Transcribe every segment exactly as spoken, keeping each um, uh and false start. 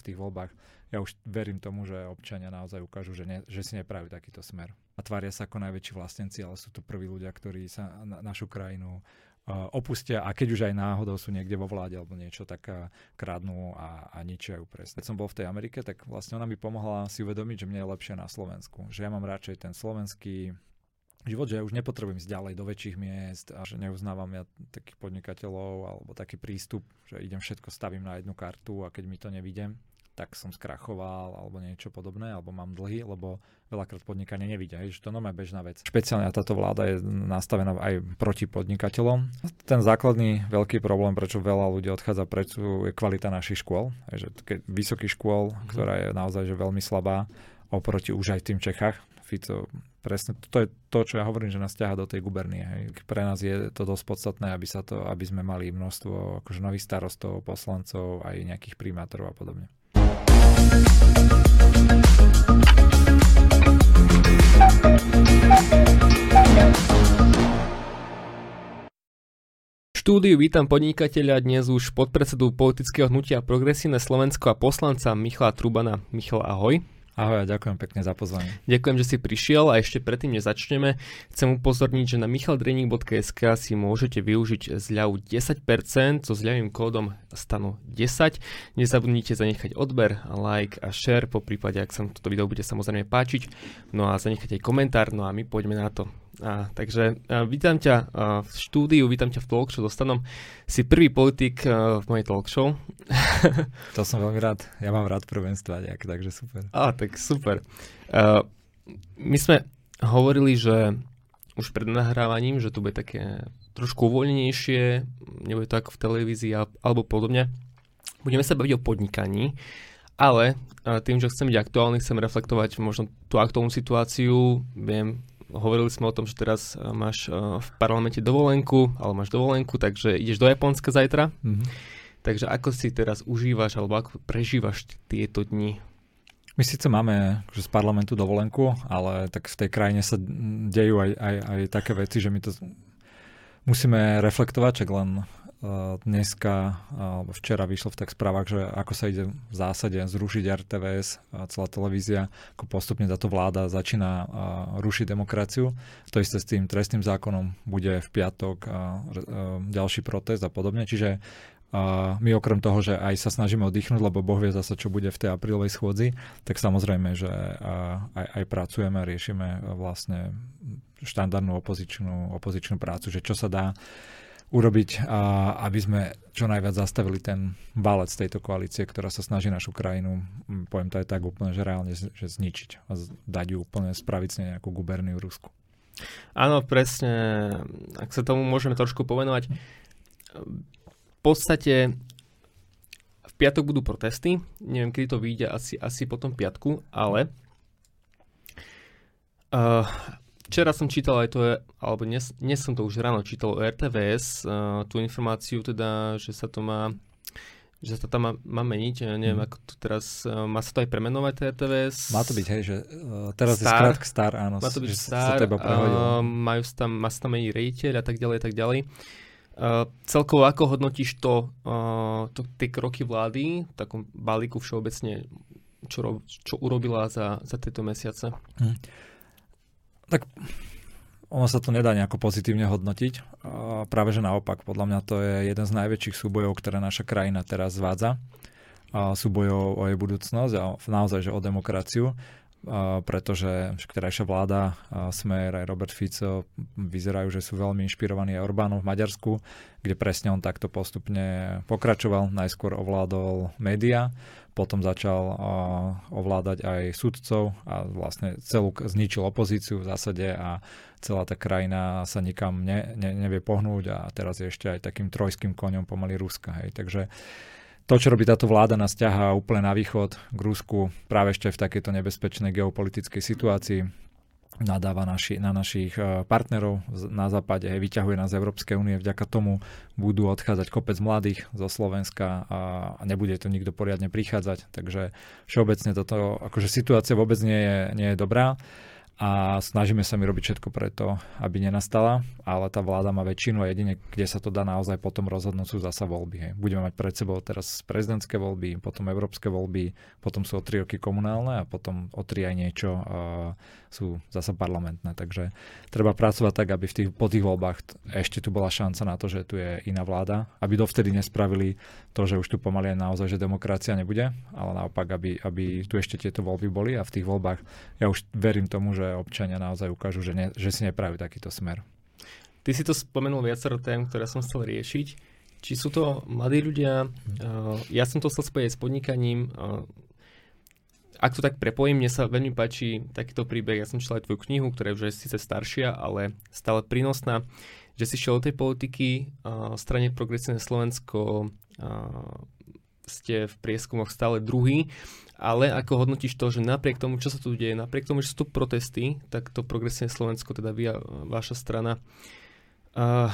v tých voľbách. Ja už verím tomu, že občania naozaj ukážu, že, ne, že si nepraví takýto smer. A tvária sa ako najväčší vlastníci, ale sú to prví ľudia, ktorí sa na, našu krajinu uh, opustia a keď už aj náhodou sú niekde vo vláde alebo niečo, tak uh, kradnú a, a ničia ju presne. Keď som bol v tej Amerike, tak vlastne ona mi pomohla si uvedomiť, že mne je lepšie na Slovensku. Že ja mám radšej ten slovenský život, že ja už nepotrebujem ísť ďalej do väčších miest a že neuznávam ja takých podnikateľov alebo taký prístup, že idem všetko stavím na jednu kartu a keď mi to nevidím, tak som skrachoval alebo niečo podobné, alebo mám dlhy, lebo veľakrát podnikanie nevidia, že to normálne bežná vec. Špeciálne táto vláda je nastavená aj proti podnikateľom. Ten základný veľký problém, prečo veľa ľudí odchádza preč, je kvalita našich škôl. Že vysokých škôl, ktorá je naozaj že veľmi slabá oproti už aj tým Čechách. Fico, presne to je to, čo ja hovorím, že nás ťaha do tej gubernie. Hej. Pre nás je to dosť podstatné, aby sa to, aby sme mali množstvo akože nových starostov, poslancov, aj nejakých primátorov a podobne. V štúdiu vítam podnikateľa, dnes už podpredsedu politického hnutia Progresívne Slovensko a poslanca Michala Trubana. Michal, ahoj. Ahoj, ďakujem pekne za pozvanie. Ďakujem, že si prišiel a ešte predtým, než začneme, chcem upozorniť, že na michaldrening bodka es ká si môžete využiť zľavu desať percent so zľavným kódom stanu desať. Nezabudnite zanechať odber, like a share, po prípade, ak sa toto video bude samozrejme páčiť. No a zanechať aj komentár, no a my poďme na to. A, takže a, vítam ťa a, v štúdiu, vítam ťa v talk show so Stanom. Si prvý politik a, v mojej talk show. To som veľmi rád. Ja mám rád prvenstva nejak, takže super. Á, tak super. A, my sme hovorili, že už pred nahrávaním, že to bude také trošku uvoľnenejšie, nebude to ako v televízii alebo podobne. Budeme sa baviť o podnikaní, ale a, tým, že chcem byť aktuálny, chcem reflektovať možno tú aktuálnu situáciu. Viem, hovorili sme o tom, že teraz máš v parlamente dovolenku, ale máš dovolenku, takže ideš do Japonska zajtra. Mm-hmm. Takže ako si teraz užívaš, alebo ako prežívaš tieto dni? My síce máme že z parlamentu dovolenku, ale tak v tej krajine sa dejú aj, aj, aj také veci, že my to musíme reflektovať, čak len uh, dneska, alebo uh, včera vyšlo v tak správach, že ako sa ide v zásade zrušiť er té vé es, a celá televízia, ako postupne táto vláda začína uh, rušiť demokraciu. To isté s tým trestným zákonom bude v piatok uh, uh, ďalší protest a podobne, čiže a my okrem toho, že aj sa snažíme oddychnúť, lebo Boh vie zase, čo bude v tej aprílovej schôdzi, tak samozrejme, že aj, aj pracujeme, riešime vlastne štandardnú opozičnú, opozičnú prácu, že čo sa dá urobiť, aby sme čo najviac zastavili ten válec tejto koalície, ktorá sa snaží našu krajinu, poviem to aj tak úplne, že reálne že zničiť a dať ju úplne spraviť z nej nejakú guberniu Rusku. Áno, presne. Ak sa tomu môžeme trošku povenovať, v podstate v piatok budú protesty, neviem, kedy to vyjde, asi, asi po tom piatku, ale uh, včera som čítal aj to, alebo dnes, dnes som to už ráno čítal o er té vé es, uh, tú informáciu teda, že sa to má, že sa to tam má, má meniť, ja neviem, mm. ako to teraz, uh, má sa to aj premenovať er té vé es? Má to byť, hej, že uh, teraz Star, je skrátka Star, áno. Má to byť že Star, sa teba prehodilo. Uh, majú tam, má sa tam meniť riaditeľ a tak ďalej, a tak ďalej. Uh, celkovo ako hodnotíš to, uh, to tie kroky vlády v takom balíku všeobecne, čo, ro, čo urobila za, za tieto mesiace? Hmm. Tak ono sa to nedá nejako pozitívne hodnotiť. Uh, práve že naopak, podľa mňa to je jeden z najväčších súbojov, ktoré naša krajina teraz zvádza. Uh, súbojov o jej budúcnosť a naozaj že o demokraciu. Uh, pretože vterajšia vláda, uh, Smer aj Robert Fico vyzerajú, že sú veľmi inšpirovaní aj Orbánom v Maďarsku, kde presne on takto postupne pokračoval. Najskôr ovládol médiá, potom začal uh, ovládať aj sudcov a vlastne celú zničil opozíciu v zásade a celá tá krajina sa nikam ne, ne, nevie pohnúť a teraz je ešte aj takým trojským koňom pomaly Ruska. Hej. Takže to, čo robí táto vláda, nás ťahá úplne na východ k Rusku, práve ešte v takejto nebezpečnej geopolitickej situácii. Nadáva naši, na našich partnerov na západe, vyťahuje nás z Európskej únie. Vďaka tomu budú odchádzať kopec mladých zo Slovenska a nebude to nikto poriadne prichádzať. Takže všeobecne toto, akože situácia vôbec nie je, nie je dobrá. a snažíme sa mi robiť všetko preto, aby nenastala, ale tá vláda má väčšinu a jedine, kde sa to dá naozaj potom rozhodnúť, sú zasa voľby. Hej. Budeme mať pred sebou teraz prezidentské voľby, potom európske voľby, potom sú o tri roky komunálne a potom o tri aj niečo uh, sú zasa parlamentné. Takže treba pracovať tak, aby v tých, po tých voľbách t- ešte tu bola šanca na to, že tu je iná vláda, aby dovtedy nespravili to, že už tu pomaly aj naozaj, že demokracia nebude, ale naopak, aby, aby tu ešte tieto voľby boli a v tých voľbách ja už verím tomu, že občania naozaj ukážu, že, ne, že si nepraví takýto smer. Ty si to spomenul viacero tém, ktoré som chcel riešiť. Či sú to mladí ľudia, uh, ja som to chcel spojiť s podnikaním. Uh, ak to tak prepojím, mne sa veľmi páči takýto príbeh. Ja som čítal aj tvoju knihu, ktorá už je síce staršia, ale stále prínosná, že si šiel do tej politiky. Uh, v strane Progresívne Slovensko uh, ste v prieskumoch stále druhý. Ale ako hodnotíš to, že napriek tomu, čo sa tu deje, napriek tomu, že sú tu protesty, tak to Progresívne Slovensko, teda vy a vaša strana, uh,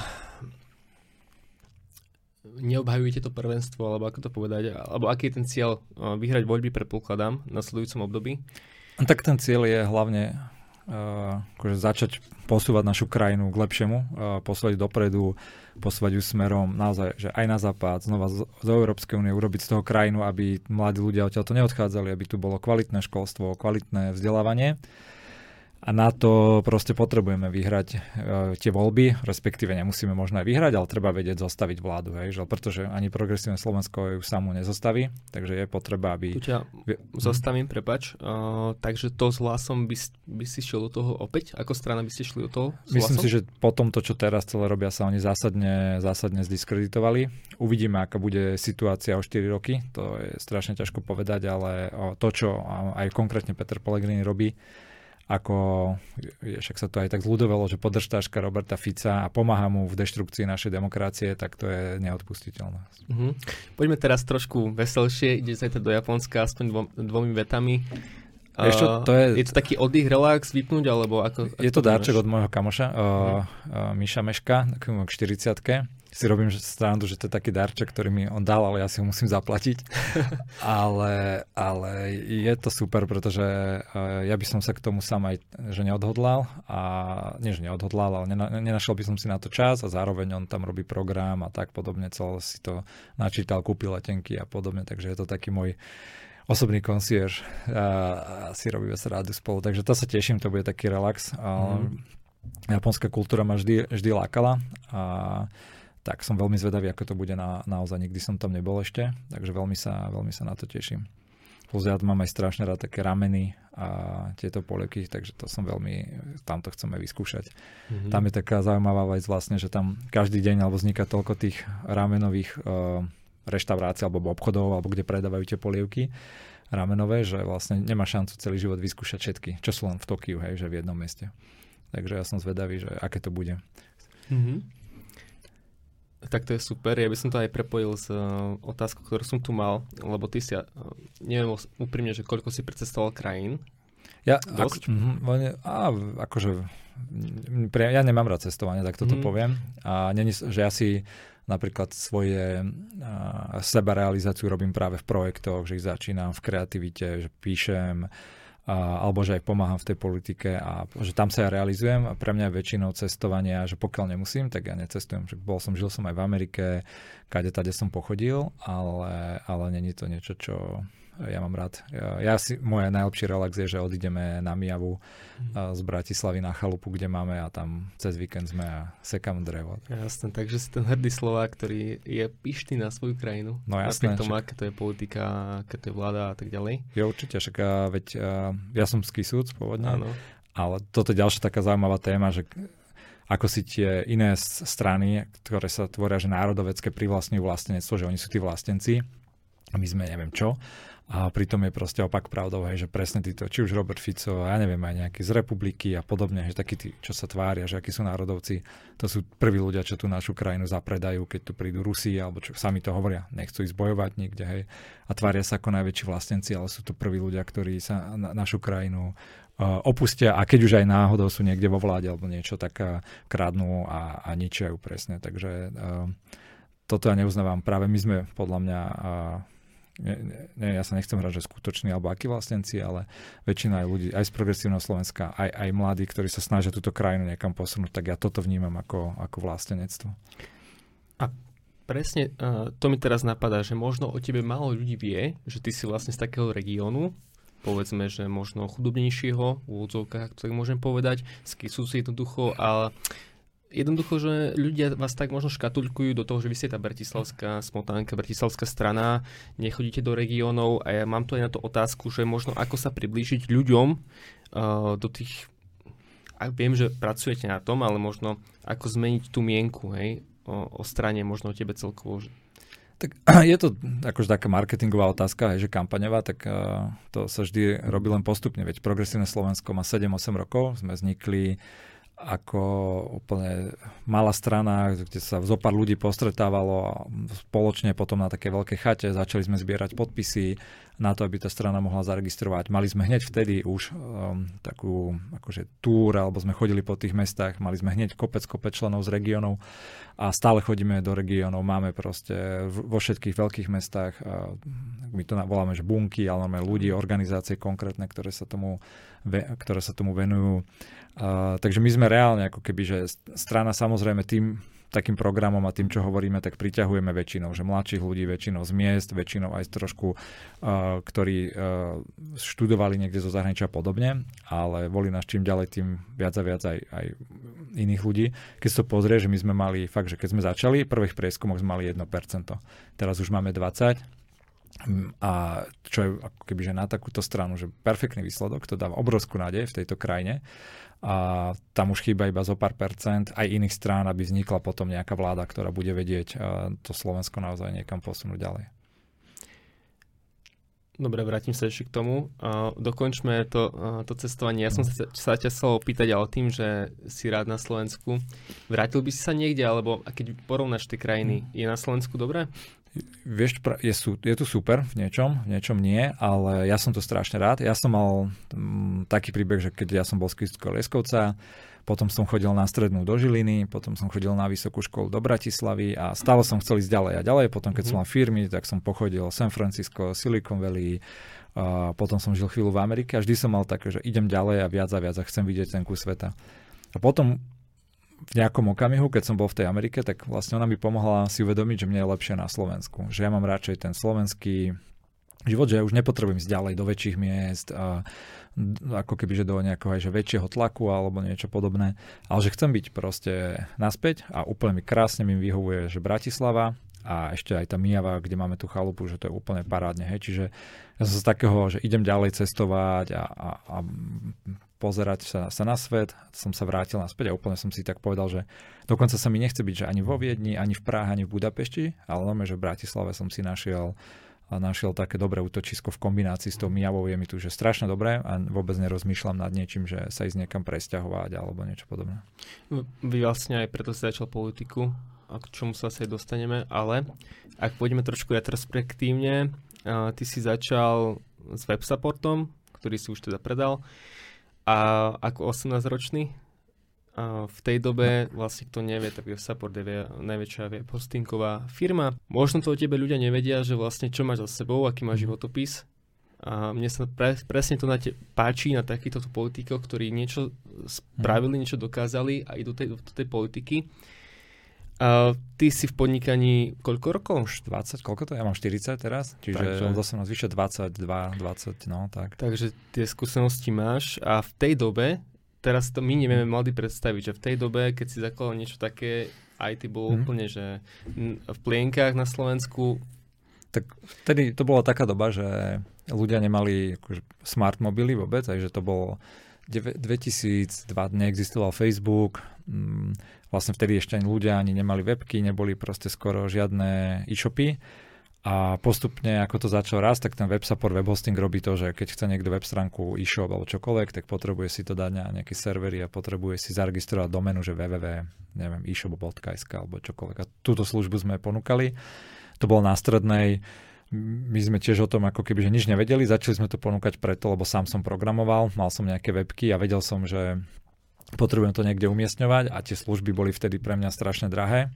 neobhajujete to prvenstvo, alebo ako to povedať, alebo aký je ten cieľ uh, vyhrať voľby, predpokladám, v nasledujúcom období? Tak ten cieľ je hlavne uh, akože začať posúvať našu krajinu k lepšiemu, uh, posúvať dopredu, posúvať ju smerom naozaj, že aj na západ, znova z, z Európskej únie, urobiť z toho krajinu, aby mladí ľudia odtiaľto neodchádzali, aby tu bolo kvalitné školstvo, kvalitné vzdelávanie. A na to proste potrebujeme vyhrať e, tie voľby, respektíve nemusíme možno aj vyhrať, ale treba vedieť zostaviť vládu, hej, že, pretože ani Progresívne Slovensko ju samú nezostaví, takže je potreba, aby... Tu ťa zastavím, prepač. Uh, takže to s hlasom by, by si šiel do toho opäť? Ako strana by ste šli do toho s Myslím hlasom? si, že po tomto, čo teraz celé robia, sa oni zásadne, zásadne zdiskreditovali. Uvidíme, aká bude situácia o štyri roky, to je strašne ťažko povedať, ale to, čo aj konkrétne Peter Pellegrini robí, ako však sa to aj tak zľudovalo, že podržtáška Roberta Fica a pomáha mu v deštrukcii našej demokracie, tak to je neodpustiteľné. Uh-huh. Poďme teraz trošku veselšie, ide sa do Japonska aspoň dvom, dvomi vetami. Uh, čo, to je, je to taký oddych, relax, vypnúť, alebo ako? ako je to to dárček máš? od môjho kamoša, uh, uh, Miša Meška, k štyridsiatke. Si robím stranu, že to je taký darček, ktorý mi on dal, ale ja si ho musím zaplatiť. ale, ale je to super, pretože uh, ja by som sa k tomu sám aj že neodhodlal. A nie, že neodhodlal, ale nena, nenašiel by som si na to čas a zároveň on tam robí program a tak podobne. Celé si to načítal, kúpil letenky a podobne. Takže je to taký môj osobný concierge a, a si robíme sa rádu spolu. Takže to sa teším, to bude taký relax. Mm. Japonská kultúra ma vždy, vždy lákala a tak som veľmi zvedavý, ako to bude na, naozaj. Nikdy som tam nebol ešte, takže veľmi sa, veľmi sa na to teším. Plus ja mám aj strašne rád také rameny a tieto polievky, takže to som veľmi, tam to chceme vyskúšať. Mm-hmm. Tam je taká zaujímavá vec vlastne, že tam každý deň alebo vzniká toľko tých ramenových uh, reštaurácií alebo obchodov, alebo kde predávajú tie polievky ramenové, že vlastne nemá šancu celý život vyskúšať všetky, čo sú len v Tokiu, hej, že v jednom meste. Takže ja som zvedavý, že aké to bude. Mm-hmm. Tak to je super, ja by som to aj prepojil s uh, otázkou, ktorú som tu mal, lebo ty si, uh, neviem úprimne, že koľko si precestoval krajín? Ja, ako, mm, á, akože, pre, ja nemám rád cestovanie, tak toto mm. poviem. A není, že ja si napríklad svoje uh, sebarealizáciu robím práve v projektoch, že ich začínam v kreativite, že píšem, a, alebo že aj pomáham v tej politike a že tam sa ja realizujem a pre mňa je väčšinou cestovania, že pokiaľ nemusím, tak ja necestujem. Že bol som, žil som aj v Amerike, kade tade som pochodil, ale, ale není to niečo, čo ja mám rád. Ja, ja si, môj najlepší relax je, že odídeme na Mijavu mm. z Bratislavy na chalupu, kde máme a tam cez víkend sme a sekám drevo. Jasné, takže si ten hrdý Slovák, ktorý je pyšný na svoju krajinu. No jasné. Napriek tomu, aké to je politika, aké to je vláda a tak ďalej. Jo, určite, však veď ja som z Kisúc pôvodne, áno. Ale toto je ďalšia taká zaujímavá téma, že ako si tie iné strany, ktoré sa tvoria, že národovecké privlastňujú vlastenectvo, že oni sú tí vlastenci a my sme neviem čo. A pritom je proste opak pravdou, hej, že presne títo, či už Robert Fico, ja neviem, aj nejaký z Republiky a podobne, že takí tí, čo sa tvária, že akí sú národovci, to sú prví ľudia, čo tú našu krajinu zapredajú, keď tu prídu Rusi, alebo čo sami to hovoria, nechcú ísť bojovať nikde, hej, a tvária sa ako najväčší vlastenci, ale sú to prví ľudia, ktorí sa na našu krajinu uh, opustia a keď už aj náhodou sú niekde vo vláde alebo niečo, tak uh, kradnú a, a ničia ju presne, takže uh, toto ja neuznávam, práve my sme podľa mňa uh, nie, nie, ja sa nechcem hrať, že skutoční alebo akí vlastenci, ale väčšina aj ľudí, aj z progresívneho Slovenska, aj, aj mladí, ktorí sa snažia túto krajinu niekam posunúť, tak ja toto vnímam ako, ako vlastenectvo. A presne uh, to mi teraz napadá, že možno o tebe málo ľudí vie, že ty si vlastne z takého regiónu, povedzme, že možno chudobnejšieho, v úvodzovkách, ak to tak môžem povedať, z Kisúci jednoducho, ale jednoducho, že ľudia vás tak možno škatulkujú do toho, že vy ste tá bratislavská smotánka, bratislavská strana, nechodíte do regiónov a ja mám tu aj na to otázku, že možno ako sa priblížiť ľuďom uh, do tých, a viem, že pracujete na tom, ale možno ako zmeniť tú mienku, hej, o, o strane, možno o tebe celkovo. Tak je to akože taká marketingová otázka, hej, že kampaňová, tak uh, to sa vždy robí len postupne, veď Progresívne Slovensko má sedem osem rokov, sme vznikli ako úplne malá strana, kde sa zo pár ľudí postretávalo spoločne potom na také veľké chate. Začali sme zbierať podpisy na to, aby tá strana mohla zaregistrovať. Mali sme hneď vtedy už um, takú akože túr, alebo sme chodili po tých mestách, mali sme hneď kopec, kopec členov z regiónov a stále chodíme do regiónov. Máme proste vo všetkých veľkých mestách, uh, my to voláme, že bunky, ale máme ľudí, organizácie konkrétne, ktoré sa tomu, ktoré sa tomu venujú. Uh, takže my sme reálne ako keby, že strana samozrejme tým takým programom a tým, čo hovoríme, tak priťahujeme väčšinou, že mladších ľudí väčšinou z miest, väčšinou aj trošku, uh, ktorí uh, študovali niekde zo zahraničia a podobne, ale volí nás čím ďalej, tým viac a viac aj, aj iných ľudí. Keď si to pozrie, že my sme mali fakt, že keď sme začali, v prvých prieskumoch sme mali jedno percento. Teraz už máme dvadsať percent. A čo je ako keby, že na takúto stranu, že perfektný výsledok, to dáva obrovskú nádej v tejto krajine. A tam už chýba iba zo pár percent aj iných strán, aby vznikla potom nejaká vláda, ktorá bude vedieť to Slovensko naozaj niekam posunúť ďalej. Dobre, vrátim sa ešte k tomu. Uh, dokončme to, uh, to cestovanie. Ja som sa, sa ťa chcel opýtať, ale tým, že si rád na Slovensku, vrátil by si sa niekde, alebo a keď porovnáš tie krajiny, je na Slovensku dobré? Vieš, je, je tu super v niečom, v niečom nie, ale ja som to strašne rád. Ja som mal m, taký príbeh, že keď ja som bol z Kývskeho Lieskovca, potom som chodil na strednú do Žiliny, potom som chodil na vysokú školu do Bratislavy a stále som chcel ísť ďalej a ďalej. Potom, keď mm. som mal firmy, tak som pochodil San Francisco, Silicon Valley, a potom som žil chvíľu v Amerike a vždy som mal také, že idem ďalej a viac a viac a chcem vidieť ten kus sveta. A potom v nejakom okamihu, keď som bol v tej Amerike, tak vlastne ona mi pomohla si uvedomiť, že mne je lepšie na Slovensku. Že ja mám radšej ten slovenský život, že ja už nepotrebujem ísť ďalej do väčších miest, a ako keby, že do nejakého aj, že väčšieho tlaku alebo niečo podobné. Ale že chcem byť proste naspäť a úplne mi krásne mi vyhovuje, že Bratislava a ešte aj tá Mijava, kde máme tú chalupu, že to je úplne parádne. Hej. Čiže ja som z takého, že idem ďalej cestovať a, a, a pozerať sa, sa na svet, som sa vrátil naspäť a úplne som si tak povedal, že dokonca sa mi nechce byť, že ani vo Viedni, ani v Prahe, ani v Budapešti, ale normálne, že v Bratislave som si našiel a našiel také dobré útočisko v kombinácii s tou Mijavou, je mi tu, že strašne dobré a vôbec nerozmýšľam nad niečím, že sa ísť niekam presťahovať alebo niečo podobné. Vy vlastne aj preto si začal politiku, a k čomu sa asi dostaneme, ale ak pôjdeme trošku retrospektívne, ty si začal s websupportom, ktorý si už teda predal, a ako osemnásťročný. A v tej dobe, vlastne kto nevie, tak websupport je najväčšia web hostingová firma. Možno to o tebe ľudia nevedia, že vlastne čo máš za sebou, aký máš životopis. A mne sa pre, presne to na te páči, na takýchto politikoch, ktorí niečo spravili, niečo dokázali a idú tej, do tej politiky. A ty si v podnikaní koľko rokov? Už dvadsať, koľko to? Ja mám štyridsať teraz, čiže od osemnásť vyše dvadsaťdva, dvadsať, no tak. Takže tie skúsenosti máš a v tej dobe, teraz to my nevieme mladí predstaviť, že v tej dobe, keď si zakladal niečo také, aj ty bol hmm. úplne, že v plienkách na Slovensku. Tak vtedy to bola taká doba, že ľudia nemali akože smart mobily vôbec, takže to bolo dvetisícdva, neexistoval Facebook, vlastne vtedy ešte ani ľudia ani nemali webky, neboli proste skoro žiadne e-shopy a postupne ako to začalo rásť, tak ten web support, web hosting robí to, že keď chce niekto web stránku e-shop alebo čokoľvek, tak potrebuje si to dať na nejaké servery a potrebuje si zaregistrovať doménu, že www, neviem, e-shop bodka es ká alebo čokoľvek. A túto službu sme ponúkali. To bolo na strednej. My sme tiež o tom ako keby, že nič nevedeli. Začali sme to ponúkať preto, lebo sám som programoval, mal som nejaké webky a vedel som, že potrebujem to niekde umiestňovať a tie služby boli vtedy pre mňa strašne drahé.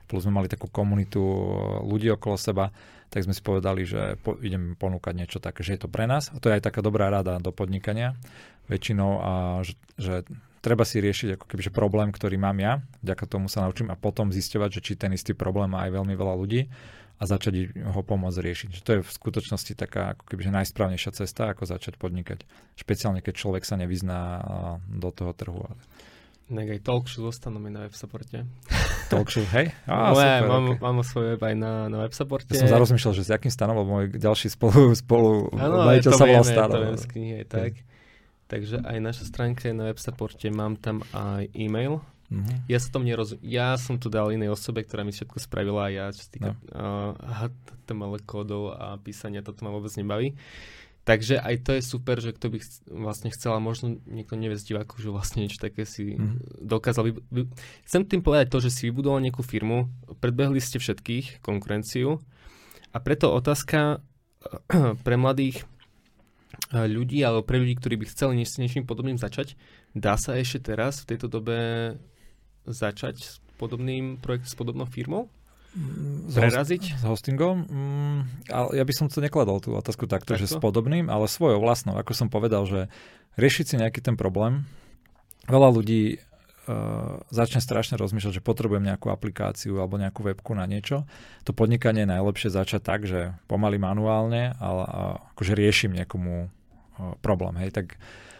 plus sme mali takú komunitu ľudí okolo seba, tak sme si povedali, že po, ideme ponúkať niečo také, že je to pre nás. A to je aj taká dobrá rada do podnikania väčšinou, a že, že treba si riešiť ako kebyže problém, ktorý mám ja, vďaka tomu sa naučím a potom zisťovať, že či ten istý problém má aj veľmi veľa ľudí a začať ho pomôcť riešiť. Že to je v skutočnosti taká ako kebyže najsprávnejšia cesta, ako začať podnikať. Špeciálne, keď človek sa nevyzná do toho trhu. Tak aj talkshow zostanú mi na websupporte. Talkshow, hej? Á, no, super, mám, okay. mám svoj web aj na, na websupporte. Ja som zarozmýšľal, že s jakým stanom, lebo môj ďalší spolu, spolu majiteľ sa volal Stano. To viem z knihy, tak. Takže aj naša stránka je na websupporte, mám tam aj e-mail. Mm-hmm. Ja sa tom nerozumiem. Ja som tu dal inej osobe, ktorá mi všetko spravila a ja, čo sa týka no. uh, há té em el kódov a písania, toto ma vôbec nebaví. Takže aj to je super, že kto by ch- vlastne chcel, a možno niekto nevie z divákov, že vlastne niečo také si mm-hmm. dokázal. Vy- vy- Chcem tým povedať to, že si vybudoval nejakú firmu, predbehli ste všetkých, konkurenciu, a preto otázka pre mladých ľudí, alebo pre ľudí, ktorí by chceli niečo, niečím podobným začať, dá sa ešte teraz v tejto dobe začať s podobným projektom, s podobnou firmou? Preraziť? S hostingom? Mm, ale ja by som to nekladol tú otázku takto, takto, že s podobným, ale svojou vlastnou. Ako som povedal, že riešiť si nejaký ten problém. Veľa ľudí uh, začne strašne rozmýšľať, že potrebujem nejakú aplikáciu alebo nejakú webku na niečo. To podnikanie je najlepšie začať tak, že pomaly manuálne, ale uh, akože riešim nejakomu uh, problém. Hej, tak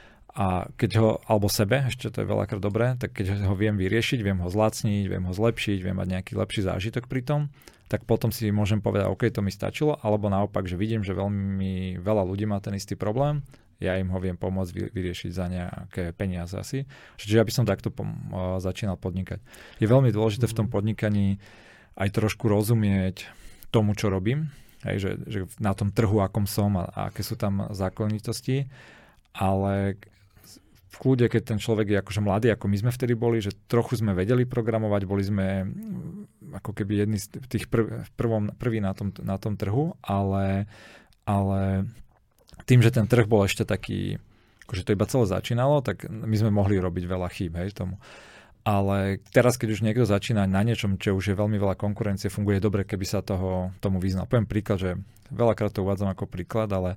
a keď ho, alebo sebe, ešte to je veľakrát dobré, tak keď ho viem vyriešiť, viem ho zlacniť, viem ho zlepšiť, viem mať nejaký lepší zážitok pri tom, tak potom si môžem povedať, OK, to mi stačilo, alebo naopak, že vidím, že veľmi veľa ľudí má ten istý problém, ja im ho viem pomôcť vyriešiť za nejaké peniaze asi. Čiže ja by som takto pom- začínal podnikať. Je veľmi dôležité v tom podnikaní aj trošku rozumieť tomu, čo robím, hej, že, že na tom trhu, akom som a, a aké sú tam zákonitosti, ale v kľude, keď ten človek je akože mladý, ako my sme vtedy boli, že trochu sme vedeli programovať, boli sme ako keby jedni z tých prv, prvom, prví na tom, na tom trhu, ale, ale tým, že ten trh bol ešte taký, akože to iba celé začínalo, tak my sme mohli robiť veľa chýb, hej, tomu. Ale teraz, keď už niekto začína na niečom, čo už je veľmi veľa konkurencie, funguje dobre, keby sa toho, tomu vyznal. Poviem príklad, že veľakrát to uvádzam ako príklad, ale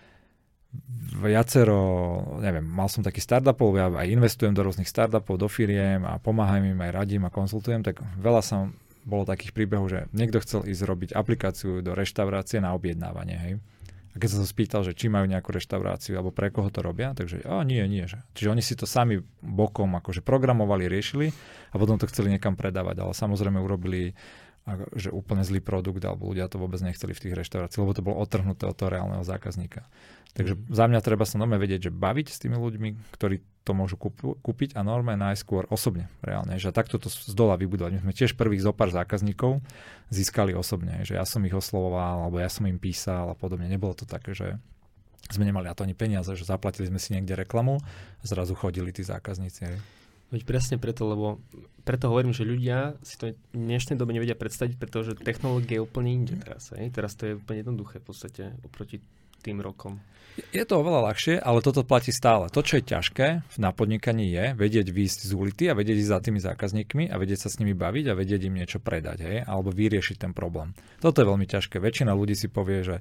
viacero, neviem, mal som taký startupov, ja aj investujem do rôznych startupov, do firiem a pomáham im, aj radím a konzultujem, tak veľa som bolo takých príbehov, že niekto chcel ísť robiť aplikáciu do reštaurácie na objednávanie, hej. A keď sa to spýtal, že či majú nejakú reštauráciu alebo pre koho to robia, takže a nie, nie. Že. Čiže oni si to sami bokom akože programovali, riešili a potom to chceli niekam predávať, ale samozrejme urobili že úplne zlý produkt, alebo ľudia to vôbec nechceli v tých reštauráciách, lebo to bolo odtrhnuté od toho reálneho zákazníka. Takže za mňa treba sa normálne vedieť, že baviť s tými ľuďmi, ktorí to môžu kúp- kúpiť a normálne najskôr osobne, reálne. Že takto to z dola vybudovať. My sme tiež prvých zo pár zákazníkov získali osobne, že ja som ich oslovoval, alebo ja som im písal a podobne. Nebolo to také, že sme nemali na to ani peniaze, že zaplatili sme si niekde reklamu a zrazu chodili tí zákazníci. Veď presne preto, lebo preto hovorím, že ľudia si to v dnešnej dobe nevedia predstaviť, pretože technológia je úplne inde teraz. Hej? Teraz to je úplne jednoduché v podstate oproti tým rokom. Je to oveľa ľahšie, ale toto platí stále. To, čo je ťažké na podnikaní, je vedieť výjsť z ulity a vedieť ísť za tými zákazníkmi a vedieť sa s nimi baviť a vedieť im niečo predať, hej? Alebo vyriešiť ten problém. Toto je veľmi ťažké. Väčšina ľudí si povie, že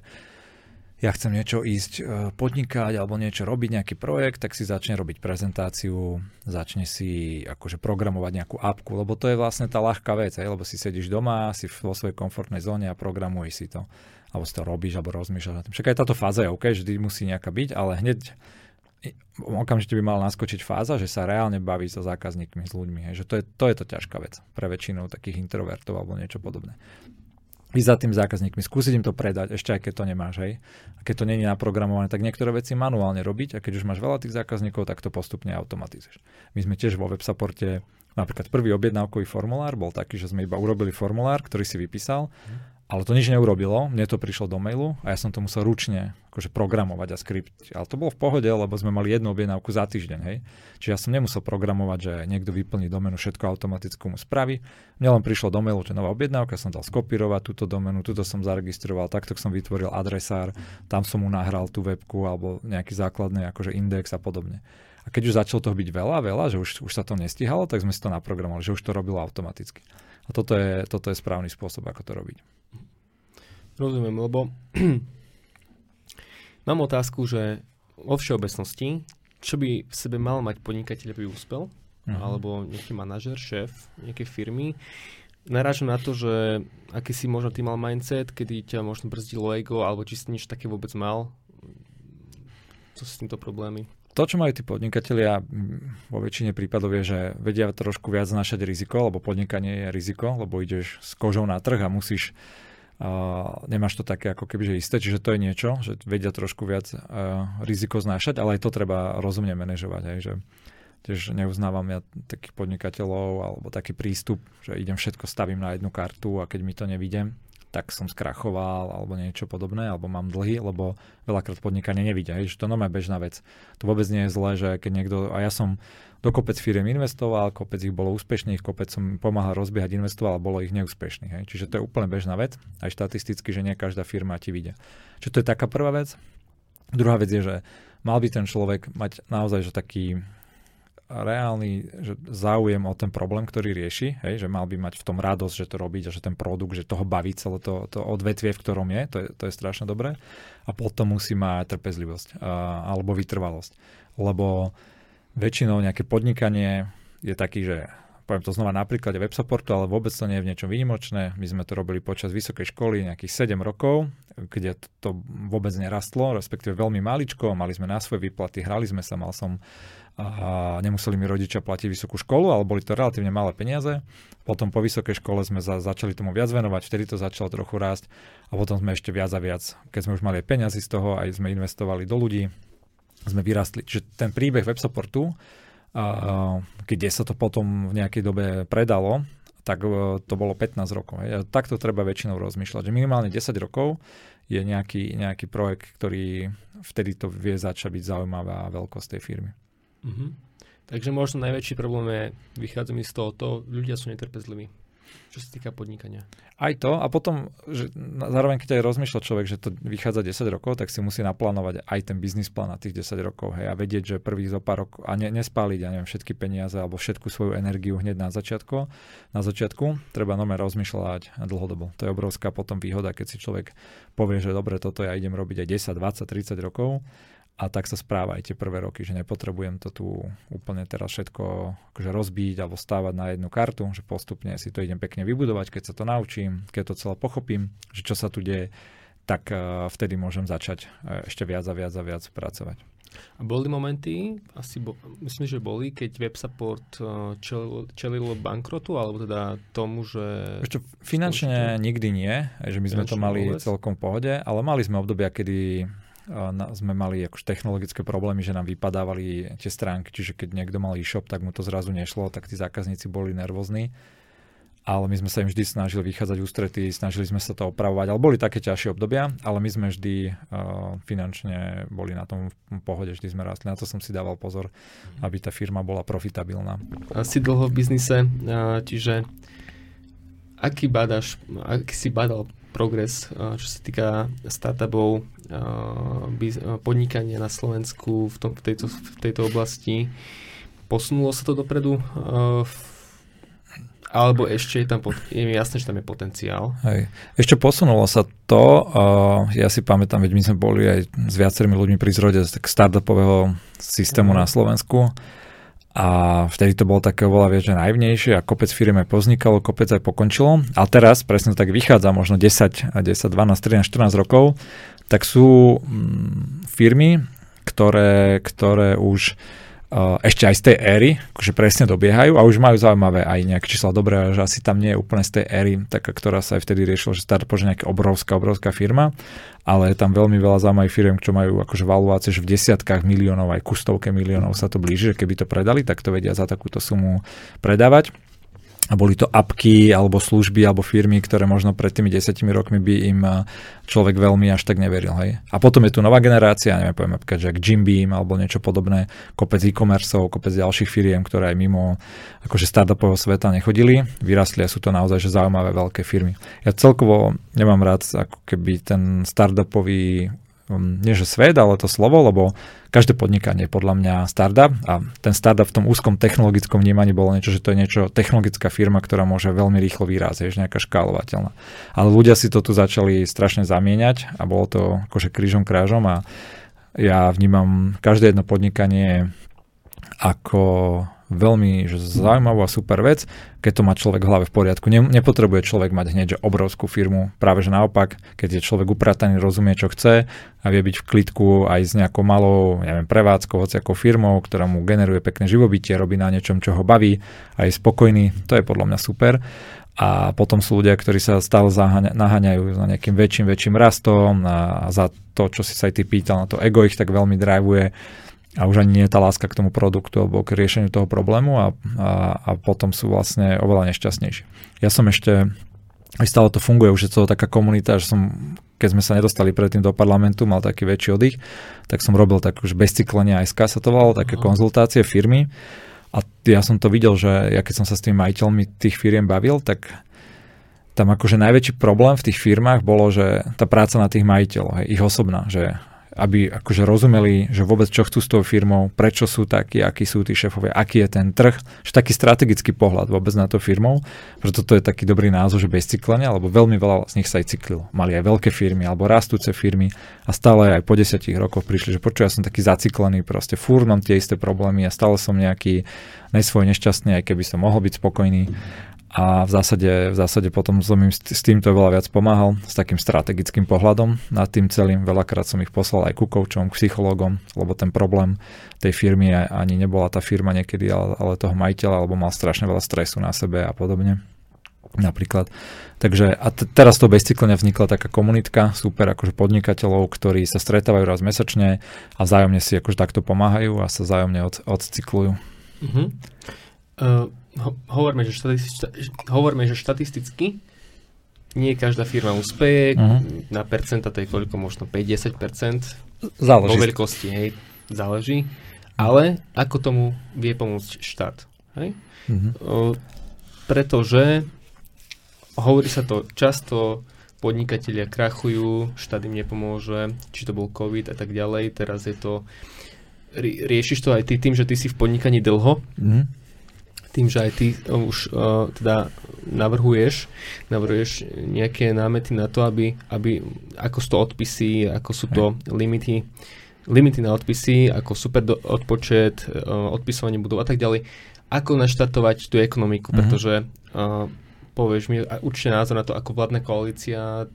ja chcem niečo ísť podnikať alebo niečo robiť, nejaký projekt, tak si začne robiť prezentáciu, začne si akože programovať nejakú appku, lebo to je vlastne tá ľahká vec, hej? Lebo si sedíš doma, si vo svojej komfortnej zóne a programuješ si to. Alebo si to robíš, alebo rozmýšľaš na tým. Však aj táto fáza je OK, vždy musí nejaká byť, ale hneď okamžite by mala naskočiť fáza, že sa reálne baví so zákazníkmi, s ľuďmi. Hej? Že to je, to je to ťažká vec pre väčšinu takých introvertov alebo niečo podobné. Ísť za tým zákazníkmi, skúsiť im to predať, ešte aj keď to nemáš, hej. A keď to nie je naprogramované, tak niektoré veci manuálne robiť a keď už máš veľa tých zákazníkov, tak to postupne automatizuješ. My sme tiež vo websupporte, napríklad prvý objednávkový formulár bol taký, že sme iba urobili formulár, ktorý si vypísal, ale to nič neurobilo, mne to prišlo do mailu a ja som to musel ručne akože programovať a skriptiť. Ale to bolo v pohode, lebo sme mali jednu objednávku za týždeň, hej. Čiže ja som nemusel programovať, že niekto vyplní doménu, všetko automaticky mu spraví. Mne len prišlo do mailu, že nová objednávka, som dal skopírovať túto doménu, túto som zaregistroval, takto som vytvoril adresár, tam som mu nahral tú webku alebo nejaký základný akože index a podobne. A keď už začalo toho byť veľa, veľa, že už, už sa to nestihalo, tak sme si to naprogramovali, že už to robilo automaticky. A toto je, toto je správny spôsob, ako to robiť. Rozumiem, lebo mám otázku, že vo všeobecnosti, čo by v sebe mal mať podnikateľ, aby úspel, uh-huh. alebo nejaký manažer, šéf nejakej firmy. Narážam na to, že aký si možno ty mal mindset, kedy ťa možno brzdilo ego, alebo či si niečo také vôbec mal. Co sú s týmto problémy? To, čo majú tí podnikatelia vo väčšine prípadov je, že vedia trošku viac znašať riziko, lebo podnikanie je riziko, lebo ideš s kožou na trh a musíš, uh, nemáš to také ako keby, že isté, čiže to je niečo, že vedia trošku viac uh, riziko znášať, ale aj to treba rozumne manažovať, aj, že tiež neuznávam ja takých podnikateľov alebo taký prístup, že idem všetko stavím na jednu kartu a keď mi to nevidím, tak som skrachoval alebo niečo podobné, alebo mám dlhy, lebo veľakrát podnikanie nevidia, že to normálne bežná vec. To vôbec nie je zlé, že keď niekto, a ja som do kopec firiem investoval, kopec ich bolo úspešných, kopec som pomáhal rozbiehať, investoval a bolo ich neúspešných. Hej. Čiže to je úplne bežná vec, aj štatisticky, že nie každá firma ti vidia. Čiže to je taká prvá vec. Druhá vec je, že mal by ten človek mať naozaj že taký reálny že záujem o ten problém, ktorý rieši, hej, že mal by mať v tom radosť, že to robiť a že ten produkt, že toho baví celé to, to odvetvie, v ktorom je, to je, to je strašne dobré. A potom musí mať trpezlivosť a, alebo vytrvalosť. Lebo väčšinou nejaké podnikanie je taký, že poviem to znova na príklade websupportu, ale vôbec to nie je v niečom výnimočné. My sme to robili počas vysokej školy nejakých sedem rokov, kde to, to vôbec nerastlo, respektíve veľmi maličko, mali sme na svoje výplaty, hrali sme sa, mal som a nemuseli mi rodičia platiť vysokú školu, ale boli to relatívne malé peniaze. Potom po vysokej škole sme za, začali tomu viac venovať, vtedy to začalo trochu rásť a potom sme ešte viac a viac, keď sme už mali aj peniazy z toho, aj sme investovali do ľudí, sme vyrastli. Čiže ten príbeh websupportu, a keď sa to potom v nejakej dobe predalo, tak to bolo pätnásť rokov. A takto treba väčšinou rozmýšľať, že minimálne desať rokov je nejaký, nejaký projekt, ktorý vtedy to vie začať byť zaujímavá veľkosť tej firmy. Mm-hmm. Takže možno najväčší problém je, vychádza mi z toho, to, ľudia sú netrpezliví, čo sa týka podnikania. Aj to, a potom, že zároveň keď aj rozmýšľa človek, že to vychádza desať rokov, tak si musí naplánovať aj ten biznis plán na tých desať rokov, hej, a vedieť, že prvých zo pár rokov, a ne, nespáliť, ja neviem, všetky peniaze alebo všetku svoju energiu hneď na začiatku. Na začiatku treba normálne rozmýšľať dlhodobo. To je obrovská potom výhoda, keď si človek povie, že dobre, toto ja idem robiť aj desať, dvadsať, tridsať rokov. A tak sa správa aj tie prvé roky, že nepotrebujem to tu úplne teraz všetko akože rozbiť alebo stávať na jednu kartu, že postupne si to idem pekne vybudovať, keď sa to naučím, keď to celé pochopím, že čo sa tu deje, tak uh, vtedy môžem začať uh, ešte viac a viac a viac pracovať. A boli momenty, asi bo, myslím, že boli, keď WebSupport čel, čelilo bankrotu, alebo teda tomu, že... Ešte finančne to... nikdy nie, že my sme finančne to mali vôbec celkom v pohode, ale mali sme obdobia, kedy na, sme mali akože technologické problémy, že nám vypadávali tie stránky, čiže keď niekto mal e-shop, tak mu to zrazu nešlo, tak tí zákazníci boli nervózni. Ale my sme sa im vždy snažili vychádzať ústrety, snažili sme sa to opravovať, ale boli také ťažšie obdobia, ale my sme vždy uh, finančne boli na tom v pohode, vždy sme rastli. Na to som si dával pozor, aby tá firma bola profitabilná. Asi dlho v biznise, čiže aký bádaš, aký si bádal progres, čo sa týka startupov, podnikania na Slovensku v, tom, v, tejto, v tejto oblasti? Posunulo sa to dopredu? Alebo ešte je tam, je mi jasné, že tam je potenciál? Hej. Ešte posunulo sa to. Ja si pamätám, veď my sme boli aj s viacerými ľuďmi pri zrode startupového systému mm. na Slovensku. A vtedy to bolo také oveľa viac, že naivnejšie a kopec firiem aj poznikalo, kopec aj pokončilo. A teraz presne tak vychádza možno desať, dvanásť, trinásť, štrnásť rokov, tak sú mm, firmy, ktoré, ktoré už uh, ešte aj z tej éry, akože presne dobiehajú a už majú zaujímavé aj nejaké čísla dobré, že asi tam nie je úplne z tej éry, taká, ktorá sa aj vtedy riešila, že startup je nejaká obrovská, obrovská firma, ale je tam veľmi veľa zaujímavých firiem, čo majú akože valuácie, že v desiatkách miliónov, aj ku stovke miliónov sa to blíži, že keby to predali, tak to vedia za takúto sumu predávať. A boli to appky, alebo služby, alebo firmy, ktoré možno pred tými desiatimi rokmi by im človek veľmi až tak neveril. Hej. A potom je tu nová generácia, neviem, poviem napríklad, že Jim Beam, alebo niečo podobné, kopec e-commerceov, kopec ďalších firiem, ktoré aj mimo akože startupového sveta nechodili, vyrastli a sú to naozaj že zaujímavé veľké firmy. Ja celkovo nemám rád ako keby ten startupový um, nie že svet, ale to slovo, lebo každé podnikanie je podľa mňa startup a ten startup v tom úzkom technologickom vnímaní bolo niečo, že to je niečo technologická firma, ktorá môže veľmi rýchlo vyrásť, je nejaká škálovateľná. Ale ľudia si to tu začali strašne zamieňať a bolo to akože krížom krážom a ja vnímam každé jedno podnikanie ako veľmi že zaujímavú a super vec, keď to má človek v hlave v poriadku. Ne, nepotrebuje človek mať hneď že obrovskú firmu. Práve že naopak, keď je človek uprataný, rozumie, čo chce a vie byť v klidku aj s nejakou malou, neviem, prevádzkou, hociakou firmou, ktorá mu generuje pekné živobytie, robí na niečom, čo ho baví a je spokojný, to je podľa mňa super. A potom sú ľudia, ktorí sa stále zaháňa, naháňajú za nejakým väčším, väčším rastom a, a za to, čo si sa aj ty pýtal, na to ego ich tak veľmi drivuje. A už ani nie je tá láska k tomu produktu alebo k riešeniu toho problému a, a, a potom sú vlastne oveľa nešťastnejší. Ja som ešte, aj stále to funguje, už je to taká komunita, že som, keď sme sa nedostali predtým do parlamentu, mal taký väčší oddych, tak som robil tak už bez cyklenia es ká sa to volalo, také konzultácie firmy a ja som to videl, že ja keď som sa s tými majiteľmi tých firiem bavil, tak tam akože najväčší problém v tých firmách bolo, že tá práca na tých majiteľov, hej, ich osobná, že aby akože rozumeli, že vôbec čo chcú s tou firmou, prečo sú takí, akí sú tí šéfovia, aký je ten trh, že taký strategický pohľad vôbec na to firmou, preto to je taký dobrý názov, že bez cyklenia, lebo veľmi veľa z nich sa aj cyklilo. Mali aj veľké firmy alebo rastúce firmy a stále aj po desiatich rokoch prišli, že počuj, ja som taký zacyklený, proste fúr mám tie isté problémy a stále som nejaký nesvoj nešťastný, aj keby som mohol byť spokojný. A v zásade, v zásade potom som im s týmto veľa viac pomáhal, s takým strategickým pohľadom nad tým celým. Veľakrát som ich poslal aj ku koučom, k psychológom, lebo ten problém tej firmy ani nebola tá firma niekedy, ale, ale toho majiteľa, alebo mal strašne veľa stresu na sebe a podobne. Napríklad. Takže a t- teraz to bez cyklenia vznikla taká komunitka, super akože podnikateľov, ktorí sa stretávajú raz mesačne a vzájomne si akože takto pomáhajú a sa vzájomne od, odcyklujú. Uh-huh. Uh... Ho- hovoríme, že štatisticky, hovoríme, že štatisticky nie každá firma uspeje, uh-huh. Na percenta to je koľko, možno päť až desať percent. Záleží. Vo veľkosti, hej, záleží. Ale ako tomu vie pomôcť štát? Hej? Uh-huh. O, pretože hovorí sa to často, podnikatelia krachujú, štát im nepomôže, či to bol COVID a tak ďalej. Teraz je to, rie- riešiš to aj ty tým, že ty si v podnikaní dlho, uh-huh. Tým, že aj ty už uh, teda navrhuješ, navrhuješ nejaké námety na to, aby, aby ako sú to odpisy, ako sú to limity, limity na odpisy, ako super do, odpočet, uh, odpisovanie budov a tak ďalej. Ako naštartovať tú ekonomiku, uh-huh. pretože uh, povieš mi určite názor na to, ako vládna koalícia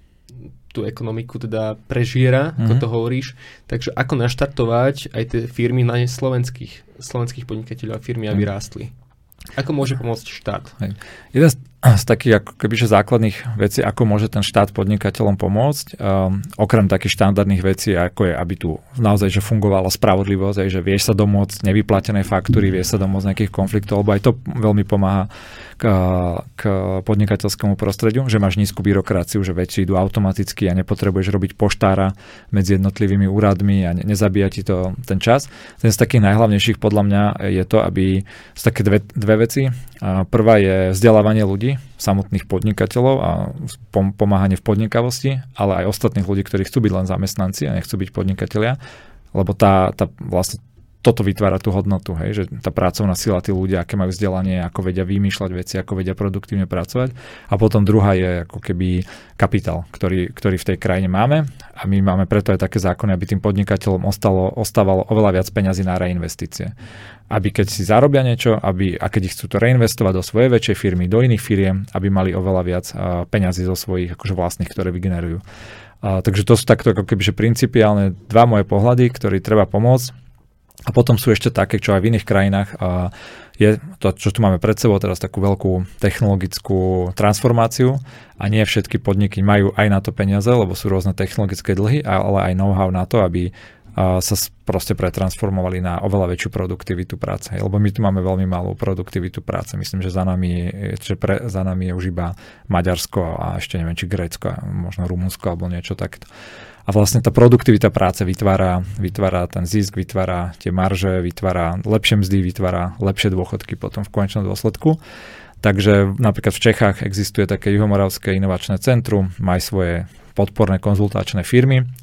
tú ekonomiku teda prežiera, uh-huh. ako to hovoríš. Takže ako naštartovať aj tie firmy na slovenských, slovenských podnikateľov a firmy, aby uh-huh. rástli. Ako môže pomôcť štát? Hej. Jeden z, z takých ako kebyže základných vecí, ako môže ten štát podnikateľom pomôcť, um, okrem takých štandardných vecí, ako je, aby tu naozaj že fungovala spravodlivosť, aj, že vieš sa domôcť nevyplatené faktúry, vieš sa domôcť nejakých konfliktov, lebo aj to veľmi pomáha k, k podnikateľskému prostrediu, že máš nízku byrokraciu, že veci idú automaticky a nepotrebuješ robiť poštára medzi jednotlivými úradmi a ne, nezabíja ti to ten čas. Ten z takých najhlavnejších podľa mňa je to, aby sú také dve, dve veci. A prvá je vzdelávanie ľudí, samotných podnikateľov a pom- pomáhanie v podnikavosti, ale aj ostatných ľudí, ktorí chcú byť len zamestnanci a nechcú byť podnikatelia, lebo tá, tá vlastne toto vytvára tú hodnotu, hej, že tá pracovná sila, tí ľudia, aké majú vzdelanie, ako vedia vymýšľať veci, ako vedia produktívne pracovať. A potom druhá je ako keby kapitál, ktorý, ktorý v tej krajine máme a my máme preto aj také zákony, aby tým podnikateľom ostalo, ostávalo oveľa viac peňazí na reinvestície. Aby keď si zarobia niečo, aby, a keď ich chcú to reinvestovať do svojej väčšej firmy, do iných firiem, aby mali oveľa viac uh, peňazí zo svojich akože vlastných, ktoré vygenerujú. Uh, takže to sú takto ako kebyže principiálne dva moje pohľady, ktoré treba pomôcť. A potom sú ešte také, čo aj v iných krajinách a je to, čo tu máme pred sebou, teraz takú veľkú technologickú transformáciu a nie všetky podniky majú aj na to peniaze, lebo sú rôzne technologické dlhy, ale aj know-how na to, aby sa proste pretransformovali na oveľa väčšiu produktivitu práce. Lebo my tu máme veľmi malú produktivitu práce. Myslím, že za nami, že pre, za nami je už iba Maďarsko a ešte neviem, či Grécko, možno Rumunsko alebo niečo takto. A vlastne tá produktivita práce vytvára, vytvára ten zisk, vytvára tie marže, vytvára lepšie mzdy, vytvára lepšie dôchodky potom v konečnom dôsledku. Takže napríklad v Čechách existuje také Juhomoravské inovačné centrum, má svoje podporné konzultačné firmy,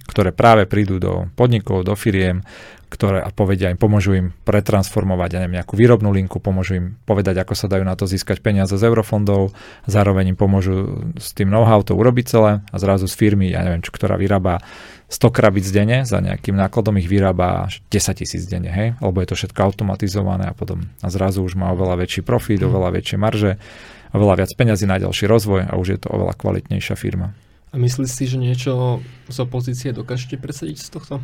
ktoré práve prídu do podnikov, do firiem, ktoré a povedia im, pomôžu im pretransformovať, ja neviem, nejakú výrobnú linku, pomôžu im povedať, ako sa dajú na to získať peniaze z eurofondov, zároveň im pomôžu s tým know-how to urobiť celé a zrazu z firmy, ja neviem, čo, ktorá vyrába sto krabíc denne, za nejakým nákladom ich vyrába desať tisíc denne, hej, lebo je to všetko automatizované a potom a zrazu už má oveľa väčší profit, mm. oveľa väčšie marže, oveľa viac peňazí na ďalší rozvoj a už je to oveľa kvalitnejšia firma. A myslíš si, že niečo z opozície dokážete presadiť z tohto?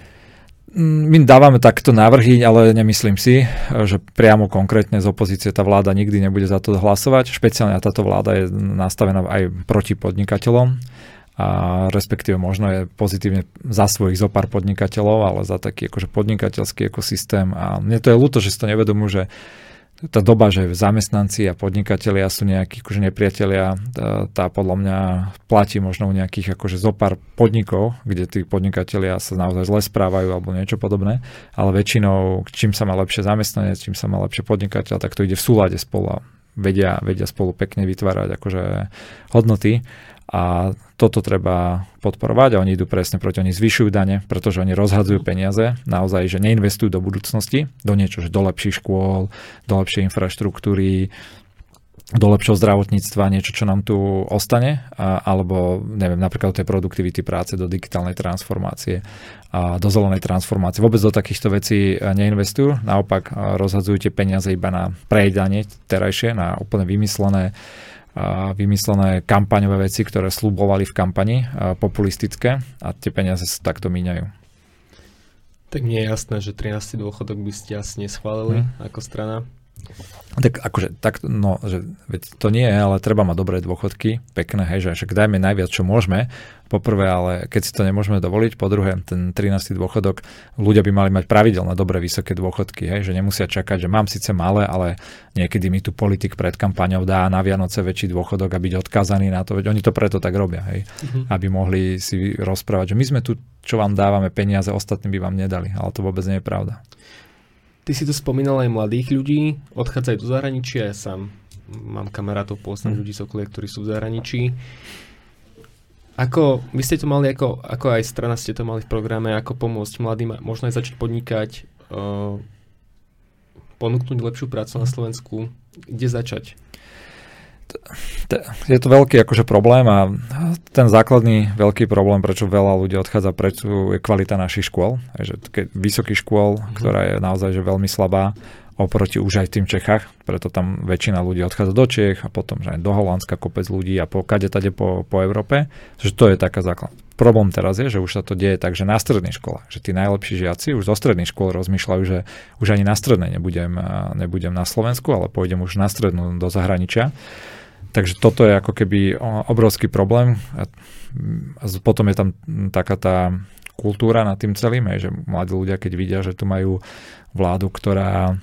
My dávame takto návrhy, ale nemyslím si, že priamo konkrétne z opozície tá vláda nikdy nebude za to hlasovať. Špeciálne táto vláda je nastavená aj proti podnikateľom a respektíve možno je pozitívne za svojich zopár podnikateľov, ale za taký akože podnikateľský ekosystém. A mne to je ľúto, že si to nevedomujú, že tá doba, že zamestnanci a podnikatelia sú nejakí akože nepriatelia, tá, tá podľa mňa platí možno u nejakých akože zopár podnikov, kde tí podnikatelia sa naozaj zle správajú alebo niečo podobné, ale väčšinou čím sa má lepšie zamestnanec, čím sa má lepšie podnikateľ, tak to ide v súlade spolu a vedia, vedia spolu pekne vytvárať akože hodnoty. A toto treba podporovať a oni idú presne proti, oni zvyšujú dane, pretože oni rozhadzujú peniaze, naozaj, že neinvestujú do budúcnosti, do niečo, že do lepších škôl, do lepšej infraštruktúry, do lepšieho zdravotníctva, niečo, čo nám tu ostane, a, alebo neviem, napríklad do tej produktivity práce, do digitálnej transformácie, a do zelenej transformácie. Vôbec do takýchto vecí neinvestujú, naopak rozhadzujú tie peniaze iba na prejedanie terajšie, na úplne vymyslené a vymyslené kampaňové veci, ktoré sľubovali v kampani, populistické a tie peniaze sa takto míňajú. Tak mne je jasné, že trinásty dôchodok by ste asi neschválili hmm. ako strana. Tak akože, tak, no, že veď to nie je, ale treba mať dobré dôchodky, pekné, hej, že však dajme najviac, čo môžeme, poprvé, ale keď si to nemôžeme dovoliť, po druhé, ten trinásty dôchodok, ľudia by mali mať pravidelné, dobré, vysoké dôchodky, hej, že nemusia čakať, že mám síce malé, ale niekedy mi tu politik pred kampaňou dá na Vianoce väčší dôchodok a byť odkázaný na to, veď oni to preto tak robia, hej, mm-hmm. aby mohli si rozprávať, že my sme tu, čo vám dávame peniaze, ostatní by vám nedali, ale to vôbec nie je pravda. Ty si tu spomínal aj mladých ľudí, odchádzajú do zahraničia, ja sám mám kamarátov, poznám mm. ľudí z okolia, ktorí sú v zahraničí. Ako, vy ste to mali, ako, ako aj strana ste to mali v programe, ako pomôcť mladým, možno aj začať podnikať, uh, ponúknuť lepšiu prácu na Slovensku, kde začať? Je to veľký akože problém a ten základný veľký problém, prečo veľa ľudí odchádza preč, je kvalita našich škôl. Vysokých škôl, mm-hmm. ktorá je naozaj že veľmi slabá oproti už aj v tým Čechách, preto tam väčšina ľudí odchádza do Čech a potom že aj do Holandska kopec ľudí a po kade tade po, po Európe. Že to je taká základ. Problém teraz je, že už sa to deje tak, že na stredných školách, že tí najlepší žiaci už zo stredných škôl rozmýšľajú, že už ani na strednej nebudem, nebudem na Slovensku, ale pôjdem už na strednú do zahraničia. Takže toto je ako keby obrovský problém. A potom je tam taká tá kultúra nad tým celým, že mladí ľudia, keď vidia, že tu majú vládu, ktorá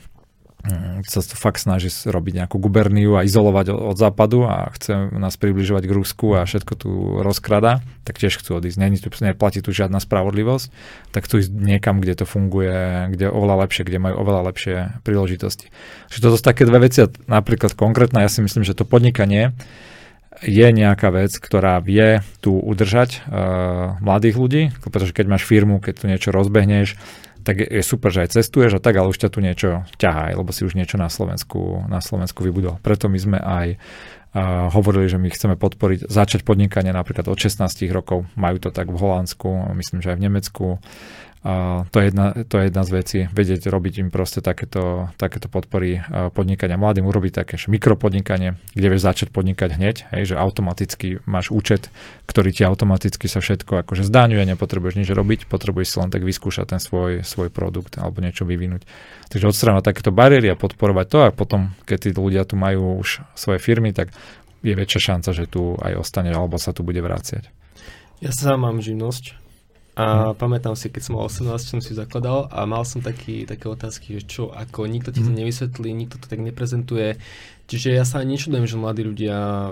sa to fakt snaží robiť nejakú guberniu a izolovať od, od západu a chce nás približovať k Rusku a všetko tu rozkrada, tak tiež chcú odísť. Nie, neplatí tu žiadna spravodlivosť, tak chcú ísť niekam, kde to funguje, kde je oveľa lepšie, kde majú oveľa lepšie príležitosti. Čiže toto sú také dve veci, napríklad konkrétna, ja si myslím, že to podnikanie je nejaká vec, ktorá vie tu udržať uh, mladých ľudí, pretože keď máš firmu, keď tu niečo rozbehneš, tak je super, že aj cestuješ a tak, ale už ťa tu niečo ťahá, lebo si už niečo na Slovensku, na Slovensku vybudoval. Preto my sme aj uh, hovorili, že my chceme podporiť, začať podnikanie napríklad od šestnásť rokov. Majú to tak v Holandsku, myslím, že aj v Nemecku. Uh, to, je jedna, to je jedna z vecí, vedieť robiť im proste takéto, takéto podpory uh, podnikania mladým, urobiť také mikropodnikanie, kde vieš začať podnikať hneď, hej, že automaticky máš účet, ktorý ti automaticky sa všetko akože zdaňuje, nepotrebuješ nič robiť, potrebuješ si len tak vyskúšať ten svoj, svoj produkt alebo niečo vyvinúť. Takže odstráňovať takéto bariéry a podporovať to a potom, keď tí ľudia tu majú už svoje firmy, tak je väčšia šanca, že tu aj ostane alebo sa tu bude vráciať. Ja sám mám živnosť. A hmm. pamätám si, keď som mal osemnásť, som si zakladal a mal som taký, také otázky, že čo, ako, nikto ti to hmm. nevysvetlí, nikto to tak neprezentuje. Čiže ja sa ani nečudujem, že mladí ľudia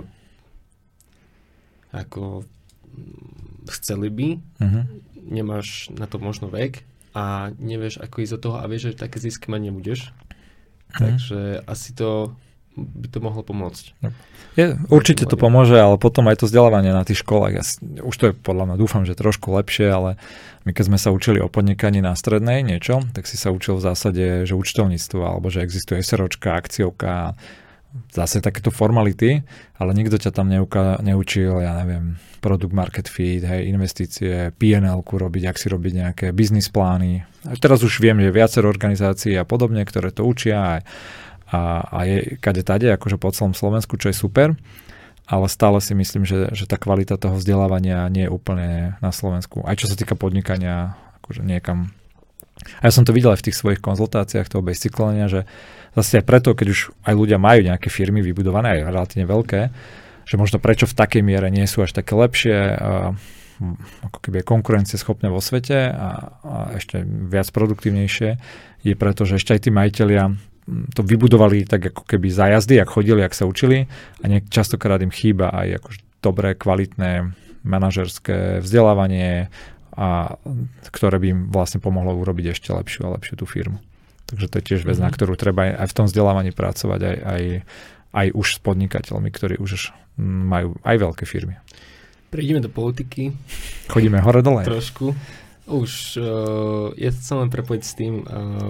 ako chceli by, hmm. nemáš na to možno vek a nevieš, ako ísť do toho a vieš, že také zisky mať nebudeš. Hmm. Takže asi to by to mohlo pomôcť. Je, určite to pomôže, ale potom aj to vzdelávanie na tých školách. Ja, už to je podľa mňa, dúfam, že trošku lepšie, ale my keď sme sa učili o podnikaní na strednej niečo, tak si sa učil v zásade, že účtovníctvo, alebo že existuje SROčka, akciovka, zase takéto formality, ale nikto ťa tam neuka, neučil, ja neviem, product market fit, hej, investície, pé en elku robiť, ak si robiť nejaké biznis plány. A teraz už viem, že viacero organizácií a podobne, ktoré to učia aj a, a je kade tade, akože po celom Slovensku, čo je super, ale stále si myslím, že, že tá kvalita toho vzdelávania nie je úplne na Slovensku. Aj čo sa týka podnikania, akože niekam. A ja som to videl aj v tých svojich konzultáciách toho basiclenia, že zase aj preto, keď už aj ľudia majú nejaké firmy vybudované, aj relatívne veľké, že možno prečo v takej miere nie sú až také lepšie, a, ako keby konkurencieschopné vo svete a, a ešte viac produktívnejšie, je preto, že ešte aj tí majitelia to vybudovali tak ako keby za jazdy, ak chodili, ak sa učili a niek- častokrát im chýba aj akože dobré, kvalitné manažerské vzdelávanie, a ktoré by im vlastne pomohlo urobiť ešte lepšiu a lepšiu tú firmu. Takže to je tiež vec, mm-hmm. na ktorú treba aj, aj v tom vzdelávaní pracovať, aj, aj, aj už s podnikateľmi, ktorí už majú aj veľké firmy. Prejdeme do politiky. Chodíme hore-dole. Trošku. Už uh, ja sa chcem len prepojiť s tým, uh,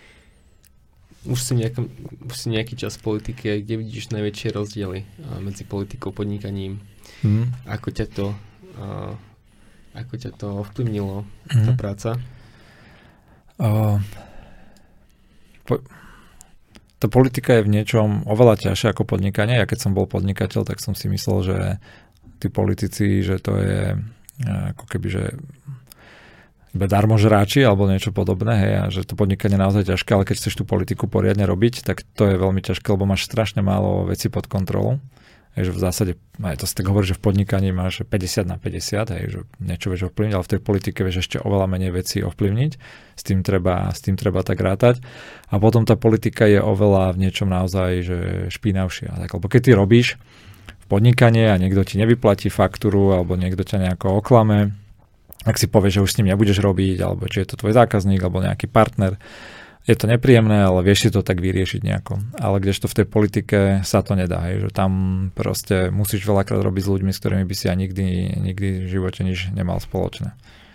už si, nejakom, už si nejaký čas v politike, kde vidíš najväčšie rozdiely uh, medzi politikou a podnikaním. Mm. Ako ťa to uh, ako ťa to ovplyvnilo, mm. tá práca? Uh, po, tá politika je v niečom oveľa ťažšia ako podnikanie. Ja keď som bol podnikateľ, tak som si myslel, že tí politici, že to je uh, ako keby, že iba darmožráči alebo niečo podobné, hej, a že to podnikanie je naozaj ťažké, ale keď chceš tú politiku poriadne robiť, tak to je veľmi ťažké, lebo máš strašne málo vecí pod kontrolou. Hej, že v zásade, aj to sa tak hovorí, že v podnikaní máš päťdesiat na päťdesiat, hej, že niečo vieš ovplyvniť, ale v tej politike vieš ešte oveľa menej vecí ovplyvniť, s tým treba, s tým treba tak rátať. A potom tá politika je oveľa v niečom naozaj že špinavšia. Tak, lebo keď ty robíš v podnikanie a niekto ti nevyplatí faktúru alebo niekto ťa nejako oklame, ak si povieš, že už s ním nebudeš robiť, alebo či je to tvoj zákazník, alebo nejaký partner, je to nepríjemné, ale vieš si to tak vyriešiť nejako. Ale kdežto v tej politike sa to nedá, hej, že tam proste musíš veľakrát robiť s ľuďmi, s ktorými by si aj nikdy, nikdy v živote nič nemal spoločné.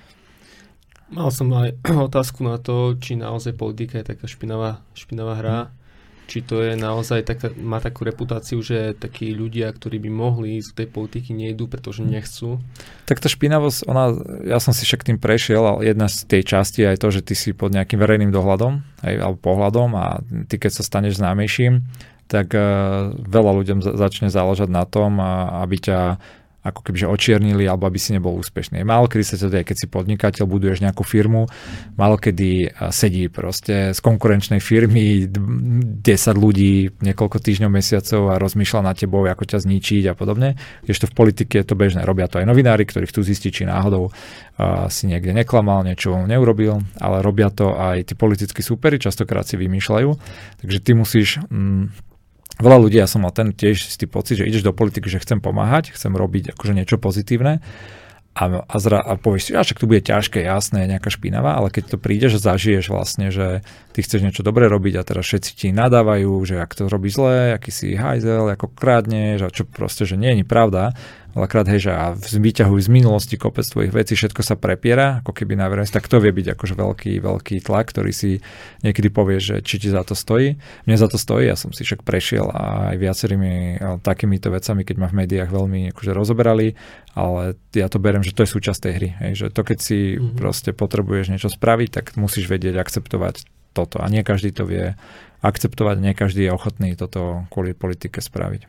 Mal som aj otázku na to, či naozaj politika je taká špinavá, špinavá hra. Hmm. Či to je naozaj taká, má takú reputáciu, že takí ľudia, ktorí by mohli ísť do tej politiky, nejdú, pretože nechcú. Tak tá špinavosť, ona, ja som si však tým prešiel, ale jedna z tej časti je aj to, že ty si pod nejakým verejným dohľadom, aj, alebo pohľadom a ty keď sa staneš známejším, tak uh, veľa ľuďom za, začne záležať na tom, a, aby ťa ako kebyže očiernili, alebo aby si nebol úspešný. Málo kedy sa to deje, keď si podnikateľ, buduješ nejakú firmu, málo kedy sedí proste z konkurenčnej firmy desať ľudí niekoľko týždňov, mesiacov a rozmýšľa nad tebou, ako ťa zničiť a podobne. Ešte v politike je to bežné. Robia to aj novinári, ktorí chcú zistiť, či náhodou uh, si niekde neklamal, niečo neurobil, ale robia to aj tí politickí súperi, častokrát si vymýšľajú. Takže ty musíš... Mm, Veľa ľudí, ja som mal ten tiež istý pocit, že ideš do politiky, že chcem pomáhať, chcem robiť akože niečo pozitívne a, a, zra, a povieš si, že to bude ťažké, jasné, nejaká špinavá, ale keď to prídeš a zažiješ vlastne, že ty chceš niečo dobré robiť a teraz všetci ti nadávajú, že ak to robí zle, aký si hajzel, ako krádneš a čo proste, že nie je pravda. Veľakrát, hej, že a vyťahujú z minulosti kopec tvojich vecí, všetko sa prepiera, ako keby na verejnosti, tak to vie byť akože veľký, veľký tlak, ktorý si niekedy povie, že či ti za to stojí. Mne za to stojí, ja som si však prešiel aj viacerými takýmito vecami, keď ma v médiách veľmi akože rozoberali, ale ja to beriem, že to je súčasť tej hry, hej, že to keď si mm-hmm. proste potrebuješ niečo spraviť, tak musíš vedieť akceptovať toto a nie každý to vie akceptovať, nie každý je ochotný toto kvôli politike spraviť.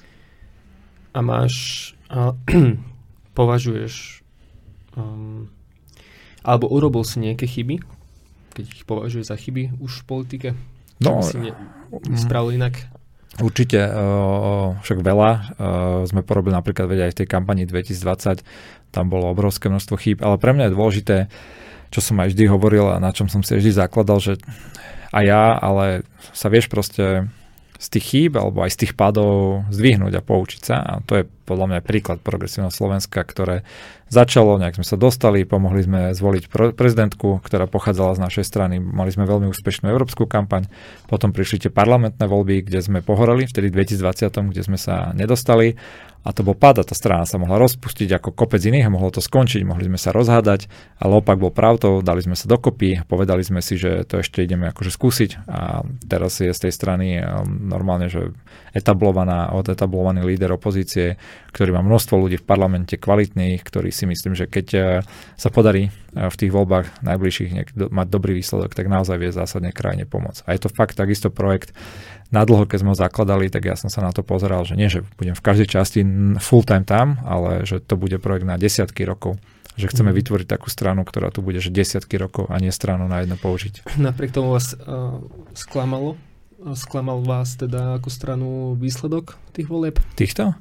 A máš a považuješ um, alebo urobil si nejaké chyby, keď ich považuješ za chyby už v politike? Čo No, by si ne- spravil inak? Určite, uh, však veľa. Uh, sme porobili napríklad veď aj v tej kampani dvetisícdvadsať, tam bolo obrovské množstvo chýb, ale pre mňa je dôležité, čo som aj vždy hovoril a na čom som si vždy zakladal, že aj ja, ale sa vieš proste z tých chýb alebo aj z tých pádov zdvihnúť a poučiť sa. A to je podľa mňa príklad progresívneho Slovenska, ktoré začalo, nejak sme sa dostali, pomohli sme zvoliť prezidentku, ktorá pochádzala z našej strany. Mali sme veľmi úspešnú európsku kampaň, potom prišli tie parlamentné voľby, kde sme pohoreli, vtedy v dvetisícdvadsať, kde sme sa nedostali. A to bol pád a tá strana sa mohla rozpustiť ako kopec iných, mohlo to skončiť, mohli sme sa rozhádať, ale opak bol pravdou, dali sme sa dokopy, povedali sme si, že to ešte ideme akože skúsiť a teraz je z tej strany normálne, že etablovaná, odetablovaný líder opozície, ktorý má množstvo ľudí v parlamente kvalitných, ktorí si myslím, že keď sa podarí v tých voľbách najbližších mať dobrý výsledok, tak naozaj vie zásadne krajine pomôcť. A je to fakt takisto projekt nadlho, keď sme ho zakladali, tak ja som sa na to pozeral, že nie, že budem v každej časti full time tam, ale že to bude projekt na desiatky rokov. Že chceme mm. vytvoriť takú stranu, ktorá tu bude že desiatky rokov a nie stranu na jedno použiť. Napriek tomu vás uh, sklamalo? Sklamal vás teda ako stranu výsledok tých volieb? Týchto?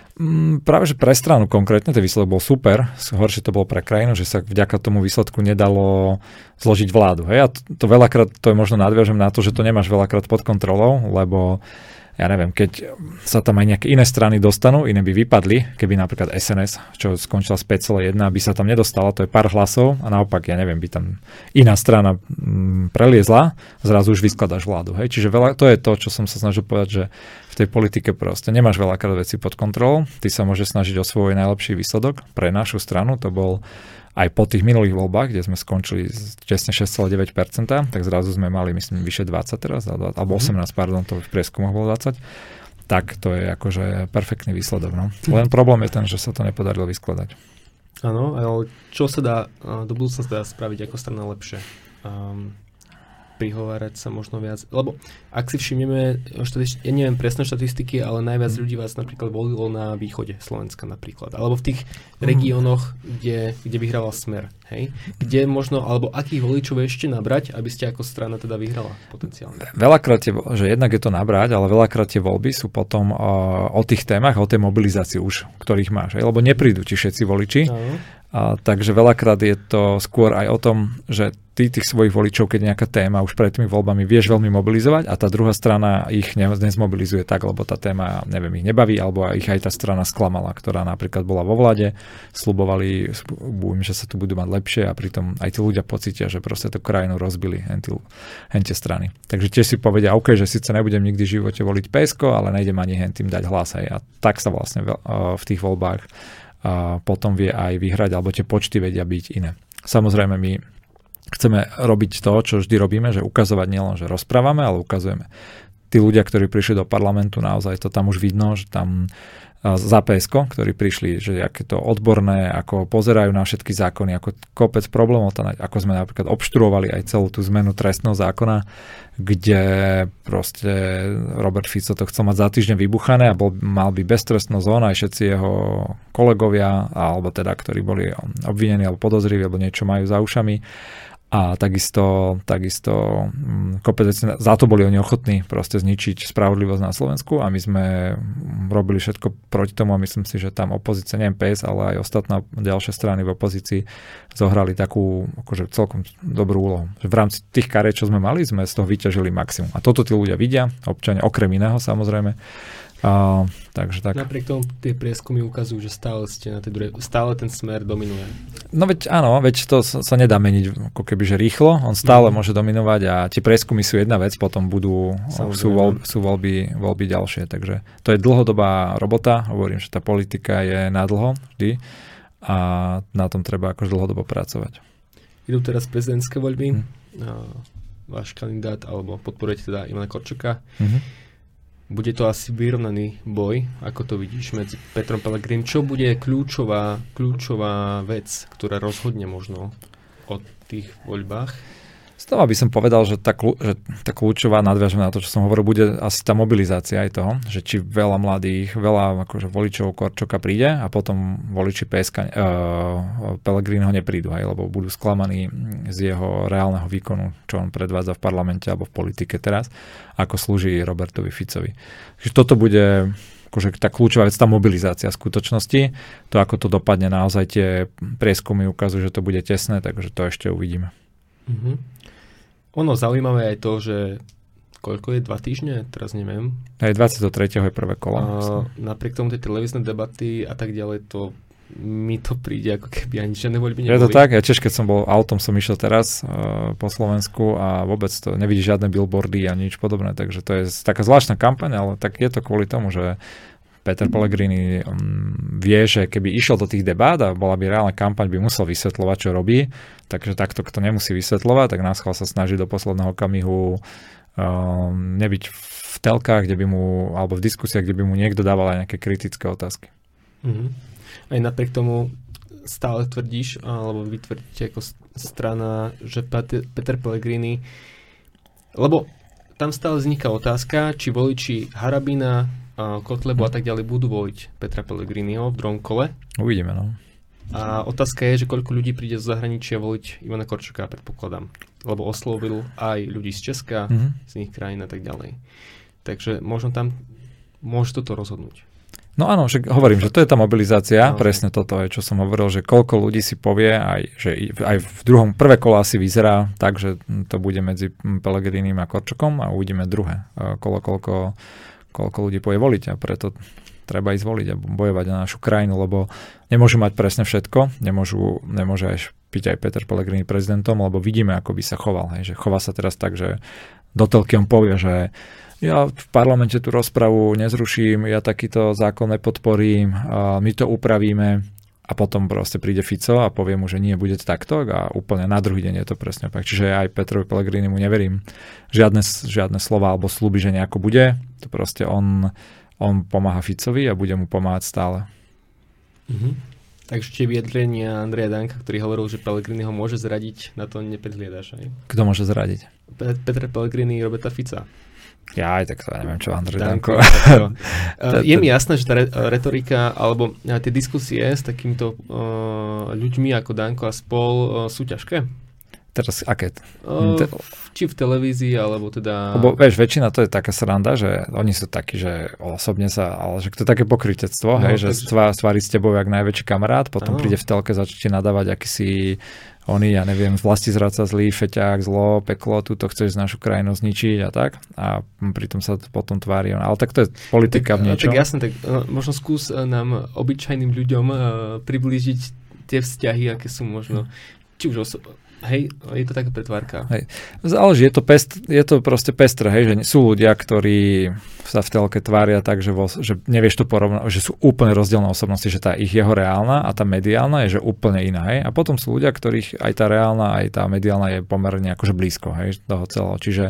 Mm, práve, že pre stranu konkrétne ten výsledok bol super. Horšie to bolo pre krajinu, že sa vďaka tomu výsledku nedalo zložiť vládu. Hej? A to, to veľakrát, to je možno nadviažem na to, že to nemáš veľakrát pod kontrolou, lebo ja neviem, keď sa tam aj nejaké iné strany dostanú, iné by vypadli, keby napríklad es en es, čo skončila z päť celá jedna, by sa tam nedostala, to je pár hlasov a naopak, ja neviem, by tam iná strana mm, preliezla, zrazu už vyskladaš vládu. Hej? Čiže veľa, to je to, čo som sa snažil povedať, že v tej politike proste nemáš veľakrát veci pod kontrolou, ty sa môžeš snažiť o svoj najlepší výsledok. Pre našu stranu to bol aj po tých minulých voľbách, kde sme skončili tesne šesť celá deväť percent, tak zrazu sme mali, myslím, vyše dvadsať teraz, alebo osemnásť, pardon, to v prieskumoch bolo dvadsať, tak to je akože perfektný výsledok. No. Len problém je ten, že sa to nepodarilo vyskladať. Áno, ale čo sa dá do budúcna dá spraviť ako strana lepšie? Um, prihovárať sa možno viac, lebo ak si všimneme, štatisti- ja neviem presné štatistiky, ale najviac ľudí vás napríklad volilo na východe Slovenska napríklad, alebo v tých regiónoch, kde, kde vyhrával Smer, hej? Kde možno, alebo akých voličov ešte nabrať, aby ste ako strana teda vyhrala potenciálne? Veľakrát je, že jednak je to nabrať, ale veľakrát tie voľby sú potom o, o tých témach, o tej mobilizácii už, ktorých máš, hej? Lebo neprídu ti všetci voliči. Áno. A, takže veľakrát je to skôr aj o tom, že ty tých svojich voličov, keď nejaká téma už pred tými voľbami vieš veľmi mobilizovať a tá druhá strana ich ne, nezmobilizuje tak, lebo tá téma, neviem, ich nebaví, alebo ich aj tá strana sklamala, ktorá napríklad bola vo vláde, sľubovali, bújim, že sa tu budú mať lepšie a pritom aj tí ľudia pocítia, že proste tú krajinu rozbili hentie strany. Takže tiež si povedia, OK, že síce nebudem nikdy v živote voliť pé es ko, ale nejdem ani hentým dať hlas aj. A tak sa vlastne v tých voľbách a potom vie aj vyhrať, alebo tie počty vedia byť iné. Samozrejme, my chceme robiť to, čo vždy robíme, že ukazovať nielen, že rozprávame, ale ukazujeme. Tí ľudia, ktorí prišli do parlamentu, naozaj to tam už vidno, že tam za pé es ko, ktorí prišli, že aké to odborné, ako pozerajú na všetky zákony, ako kopec problémov, ako sme napríklad obštruovali aj celú tú zmenu trestného zákona, kde proste Robert Fico to chcel mať za týždeň vybuchané a bol, mal by beztrestná zóna, aj všetci jeho kolegovia, alebo teda, ktorí boli obvinení alebo podozriví, alebo niečo majú za ušami. A takisto, takisto kopec za to boli oni ochotní proste zničiť spravodlivosť na Slovensku a my sme robili všetko proti tomu a myslím si, že tam opozícia, neviem pé es, ale aj ostatné ďalšie strany v opozícii zohrali takú akože celkom dobrú úlohu. V rámci tých kariet, čo sme mali, sme z toho vyťažili maximum. A toto tí ľudia vidia, občania, okrem iného samozrejme. Uh, takže tak. Napriek tomu tie prieskumy ukazujú, že stále ste na tej druhej, stále ten Smer dominuje. No veď áno, veď to sa, sa nedá meniť ako keby, že rýchlo, on stále mm. môže dominovať a tie prieskumy sú jedna vec, potom budú, sú, voľby, sú voľby, voľby ďalšie, takže to je dlhodobá robota, hovorím, že tá politika je na dlho vždy a na tom treba akož dlhodobo pracovať. Idú teraz prezidentské voľby, mm. váš kandidát, alebo podporujete teda Ivana Korčoka. Mm-hmm. Bude to asi vyrovnaný boj, ako to vidíš, medzi Petrom Pellegrinim. Čo bude kľúčová, kľúčová vec, ktorá rozhodne možno o tých voľbách? Z toho by som povedal, že tá, kľú, že tá kľúčová, nadviažem na to, čo som hovoril, bude asi tá mobilizácia aj toho, že či veľa mladých, veľa akože voličov Korčoka príde a potom voliči pé es ká, uh, Pellegriniho neprídu, aj, lebo budú sklamaní z jeho reálneho výkonu, čo on predvádza v parlamente alebo v politike teraz, ako slúži Robertovi Ficovi. Takže toto bude akože tá kľúčová vec, tá mobilizácia v skutočnosti. To, ako to dopadne, naozaj tie prieskumy ukazujú, že to bude tesné, takže to ešte uvidíme. Mm-hmm. Ono zaujímavé je to, že koľko je, dva týždne? Teraz neviem. Aj dvadsiateho tretieho je prvé kolo. Uh, napriek tomu tej televíznej debaty a tak ďalej, to mi to príde, ako keby ani žiadne voľby neboli. Je to tak, ja tiež keď som bol autom, som išiel teraz uh, po Slovensku a vôbec to nevidíš žiadne billboardy a nič podobné, takže to je taká zvláštna kampaň, ale tak je to kvôli tomu, že Peter Pellegrini um, vie, že keby išiel do tých debát a bola by reálna kampaň, by musel vysvetľovať, čo robí, takže takto, kto nemusí vysvetľovať, tak náschval sa snaží do posledného okamihu um, nebyť v telkách, kde by mu, alebo v diskusiách, kde by mu niekto dával aj nejaké kritické otázky. Mm-hmm. Aj napriek tomu stále tvrdíš, alebo vy tvrdíte ako strana, že Peter Pellegrini, lebo tam stále vzniká otázka, či voliči Harabina, Kotlebu a tak ďalej budú voliť Petra Pellegriniho v druhom kole. Uvidíme, no. A otázka je, že koľko ľudí príde z zahraničia voliť Ivana Korčoka, predpokladám. Lebo oslovil aj ľudí z Česka, mm-hmm. z iných krajín a tak ďalej. Takže možno tam môže toto rozhodnúť. No áno, že hovorím, že to je tá mobilizácia, no. Presne toto je, čo som hovoril, že koľko ľudí si povie, aj, že aj v druhom, prvé kolo asi vyzerá tak, že to bude medzi Pellegrinim a Korčokom a uvidíme druhé kolo, koľko koľko ľudí povie voliť a preto treba ísť voliť a bojovať na našu krajinu, lebo nemôžu mať presne všetko, nemôžu, nemôže aj byť aj Peter Pellegrini prezidentom, lebo vidíme, ako by sa choval. Hej, že chová sa teraz tak, že do telky on povie, že ja v parlamente tú rozpravu nezruším, ja takýto zákon nepodporím, a my to upravíme a potom proste príde Fico a povie mu, že nie, bude to takto a úplne na druhý deň je to presne opak. Čiže aj Petrovi Pellegrinimu neverím žiadne, žiadne slova alebo sľuby, že nejako bude. To proste on, on pomáha Ficovi a bude mu pomáhať stále. Mhm. Takže tie vyjadrenia Andreja Danka, ktorý hovoril, že Pellegrini ho môže zradiť, na to nepredhliadaš, aj? Kto môže zradiť? Pe- Peter Pellegrini, Roberta Fica. Ja aj tak to neviem, čo Andrej Danko. Danko. Je mi jasné, že tá retorika alebo tie diskusie s takýmito uh, ľuďmi ako Danko a spol uh, sú ťažké? Teraz aké? Uh, či v televízii, alebo teda... Lebo vieš, väčšina to je taká sranda, že oni sú takí, že osobne sa, ale že to je také pokrytectvo, no, hej, takže... že stvári s tebou jak najväčší kamarát, potom ano. Príde v telke, začne nadávať, aký si oni, ja neviem, vlasti zradca, zlý, feťák, zlo, peklo, túto chceš našu krajinu zničiť a tak. A pritom sa potom tvári. Ale tak to je politika tak, v niečom. Tak jasne, tak no, možno skús nám, obyčajným ľuďom, uh, priblížiť tie vzťahy, aké sú možno, či už oso- hej, je to taká pretvárka. Hej. Záleží, je to, pest, je to proste pestré, hej, že sú ľudia, ktorí sa v telke tvária tak, že, vo, že nevieš to porovnať, že sú úplne rozdielne osobnosti, že tá ich jeho reálna a tá mediálna je že úplne iná, hej. A potom sú ľudia, ktorých aj tá reálna, aj tá mediálna je pomerne akože blízko, hej, toho celého. Čiže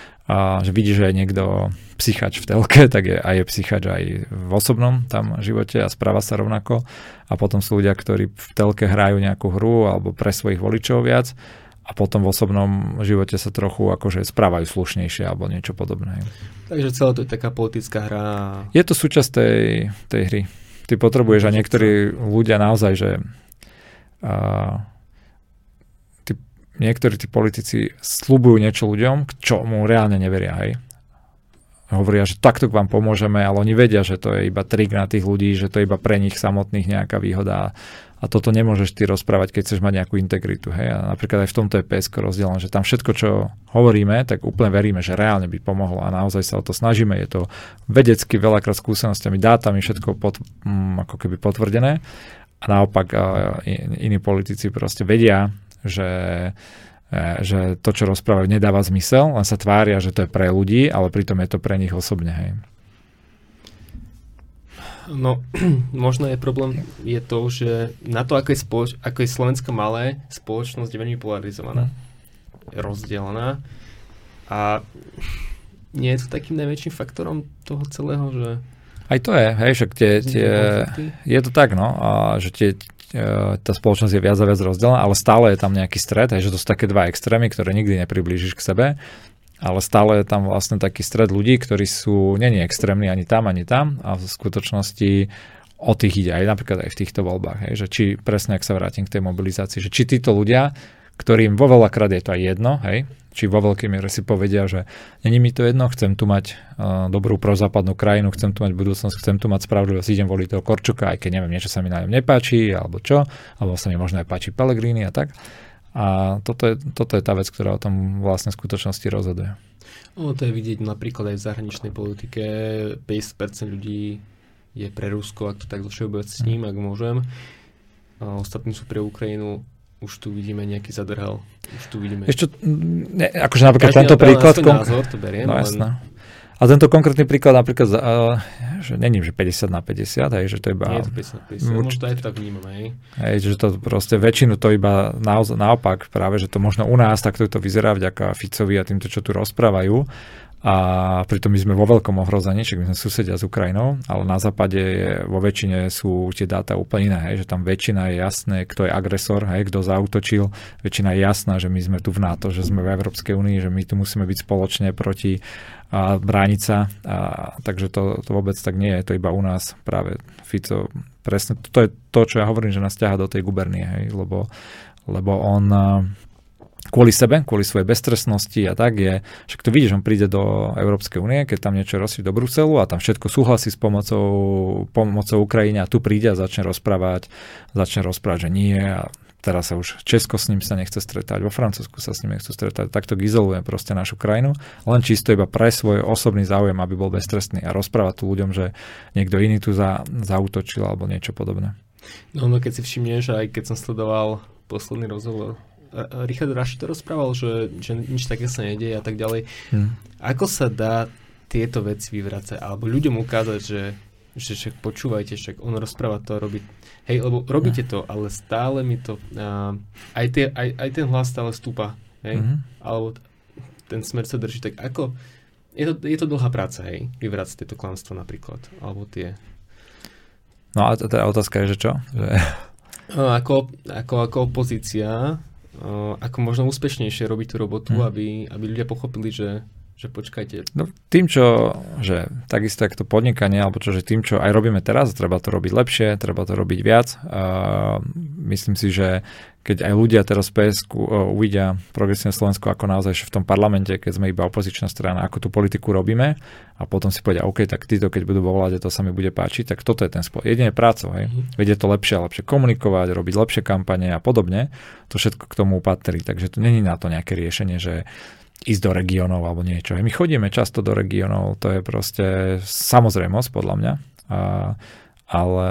a, že vidíš, že je niekto psychač v telke, tak je, aj je psychač aj v osobnom tam živote a správa sa rovnako. A potom sú ľudia, ktorí v telke hrajú nejakú hru alebo pre svojich voličov viac a potom v osobnom živote sa trochu akože správajú slušnejšie alebo niečo podobné. Takže celé to je taká politická hra. Je to súčasť tej, tej hry. Ty potrebuješ a niektorí ľudia naozaj, že a, ty, niektorí tí politici sľubujú niečo ľuďom, čo mu reálne neveria, hej. Hovoria, že takto k vám pomôžeme, ale oni vedia, že to je iba trik na tých ľudí, že to je iba pre nich samotných nejaká výhoda a toto nemôžeš ty rozprávať, keď chceš mať nejakú integritu. Hej? A napríklad aj v tomto je pé es ká rozdielne, že tam všetko, čo hovoríme, tak úplne veríme, že reálne by pomohlo a naozaj sa o to snažíme. Je to vedecky veľakrát skúsenostiami, dátami, všetko pod, mm, ako keby potvrdené a naopak a, iní politici proste vedia, že že to, čo rozprávajú, nedáva zmysel, len sa tvária, že to je pre ľudí, ale pritom je to pre nich osobne. Hej. No, možno je problém je to, že na to, ako je, spoloč- ako je Slovensko malé, spoločnosť je veľmi polarizovaná, je rozdelená a nie je to takým najväčším faktorom toho celého, že... Aj to je, hej, však tie, tie, je to tak, no, a že tie tá spoločnosť je viac a viac rozdelená, ale stále je tam nejaký stred, že to sú také dva extrémy, ktoré nikdy nepriblížiš k sebe, ale stále je tam vlastne taký stred ľudí, ktorí sú není extrémni ani tam, ani tam a v skutočnosti o tých ide aj napríklad aj v týchto voľbách, hej, že či presne, ak sa vrátim k tej mobilizácii, že či títo ľudia, ktorým vo veľakrát je to aj jedno, hej, či vo veľkej miere si povedia, že není mi to jedno, chcem tu mať uh, dobrú prozápadnú krajinu, chcem tu mať budúcnosť, chcem tu mať spravodlivosť, idem voliť toho Korčoka, aj keď neviem, niečo sa mi na ňom nepáči, alebo čo, alebo sa mi možno aj páči Pellegrini a tak. A toto je, toto je tá vec, ktorá o tom vlastne v skutočnosti rozhoduje. No, to je vidieť napríklad aj v zahraničnej politike. päťdesiat percent ľudí je pre Rusko, ak to tak všeobecním, ak môžem. A ostatní sú pre Ukrajinu. Už tu vidíme nejaký zadrhal. Už tu vidíme... Ešte, ne, akože napríklad Každý tento príklad... Každý názor, to beriem. No len... jasné. A tento konkrétny príklad napríklad, uh, že není, že päťdesiat na päťdesiat, hej, že to iba... Nie je to päťdesiat na päťdesiat, urč... možno aj tak vnímam, hej. Hej, že to proste väčšinu to iba naoz, naopak práve, že to možno u nás takto to vyzerá vďaka Ficovi a týmto, čo tu rozprávajú. A pritom my sme vo veľkom ohrození, však my sme susedia s Ukrajinou, ale na západe je, vo väčšine sú tie dáta úplne iné, hej, že tam väčšina je jasné, kto je agresor, hej, kto zaútočil, väčšina je jasná, že my sme tu v NATO, že sme v Európskej únii, že my tu musíme byť spoločne proti a brániť sa, a, takže to, to vôbec tak nie je, to iba u nás práve Fico, presne to je to, čo ja hovorím, že nás ťaha do tej gubernie, hej, lebo, lebo on kvôli sebe, kvôli svojej beztrestnosti a tak je, však to vidíš, on príde do Európskej únie, keď tam niečo rozšíri do Bruselu a tam všetko súhlasí s pomocou, pomocou Ukrajine a tu príde a začne rozprávať, začne rozprávať, že nie a teraz sa už Česko s ním sa nechce stretať, vo Francúzsku sa s ním nechce stretať, takto izoluje proste našu krajinu, len čisto iba pre svoj osobný záujem, aby bol beztrestný a rozpráva tu ľuďom, že niekto iný tu za, zaútočil alebo niečo podobné. No, no keď si všimneš, aj keď som sledoval posledný rozhovor, Richard Raši to rozprával, že, že nič také sa nedieje a tak ďalej. Hmm. Ako sa dá tieto veci vyvracať? Alebo ľuďom ukázať, že, že však počúvajte, však on rozpráva to a robí. Hej, lebo robíte to, ale stále mi to... Uh, aj, tie, aj, aj ten hlas stále stúpa. Hej? Mm-hmm. Alebo ten smer sa drží. Tak ako... Je to, je to dlhá práca, hej? Vyvracať tieto klamstvo napríklad. Alebo tie... No a tá otázka je, že čo? Že... No, ako, ako, ako opozícia... Uh, ako možno úspešnejšie robiť tú robotu, hmm. aby, aby ľudia pochopili, že, že počkajte. No, tým, čo, že takisto ako to podnikanie, alebo čo, že tým, čo aj robíme teraz, treba to robiť lepšie, treba to robiť viac. Uh, myslím si, že keď aj ľudia teraz v pé es ku uh, uvidia Progresívne Slovensko ako naozaj v tom parlamente, keď sme iba opozičná strana, ako tú politiku robíme a potom si povedia, OK, tak títo, keď budú vo vláde, to sa mi bude páčiť, tak toto je ten spôsob. Jedine prácou, hej. Mm-hmm. Vedie to lepšie a lepšie komunikovať, robiť lepšie kampane a podobne. To všetko k tomu patrí. Takže to není na to nejaké riešenie, že ísť do regiónov alebo niečo. My chodíme často do regiónov, to je proste samozrejmosť podľa mňa, a, ale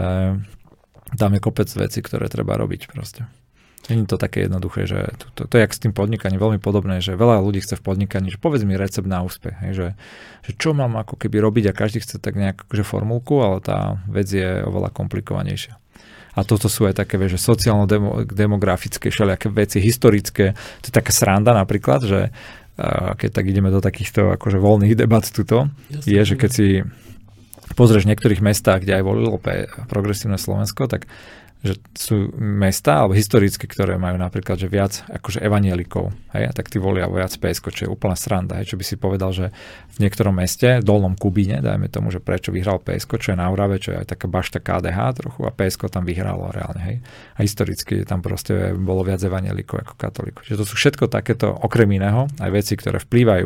tam je kopec vecí, ktoré treba robiť proste. Není to také jednoduché, že to, to, to je jak s tým podnikaním, veľmi podobné, že veľa ľudí chce v podnikaní, že povedz mi recept na úspech, hej, že, že čo mám ako keby robiť a každý chce tak nejak že formulku, ale tá vec je oveľa komplikovanejšia. A toto sú aj také, že sociálno-demografické všelijaké veci, historické, to je taká sranda napríklad, že uh, keď tak ideme do takýchto akože voľných debat tuto, Jasne, je, že keď si pozrieš v niektorých mestách, kde aj volilo Progresívne Slovensko, tak že sú mesta, alebo historické, ktoré majú napríklad, že viac akože evanielikov, hej, a tak tí volia viac pé es ko, čo je úplná sranda, hej, čo by si povedal, že v niektorom meste, v Dolnom Kubíne, dajme tomu, že prečo vyhral pé es ko, čo je na Orave, čo je aj taká bašta ká dé há trochu, a pé es ko tam vyhralo reálne, hej. A historicky tam proste bolo viac evanielikov ako katolíkov. Čiže to sú všetko takéto, okrem iného, aj veci, ktoré vplývajú,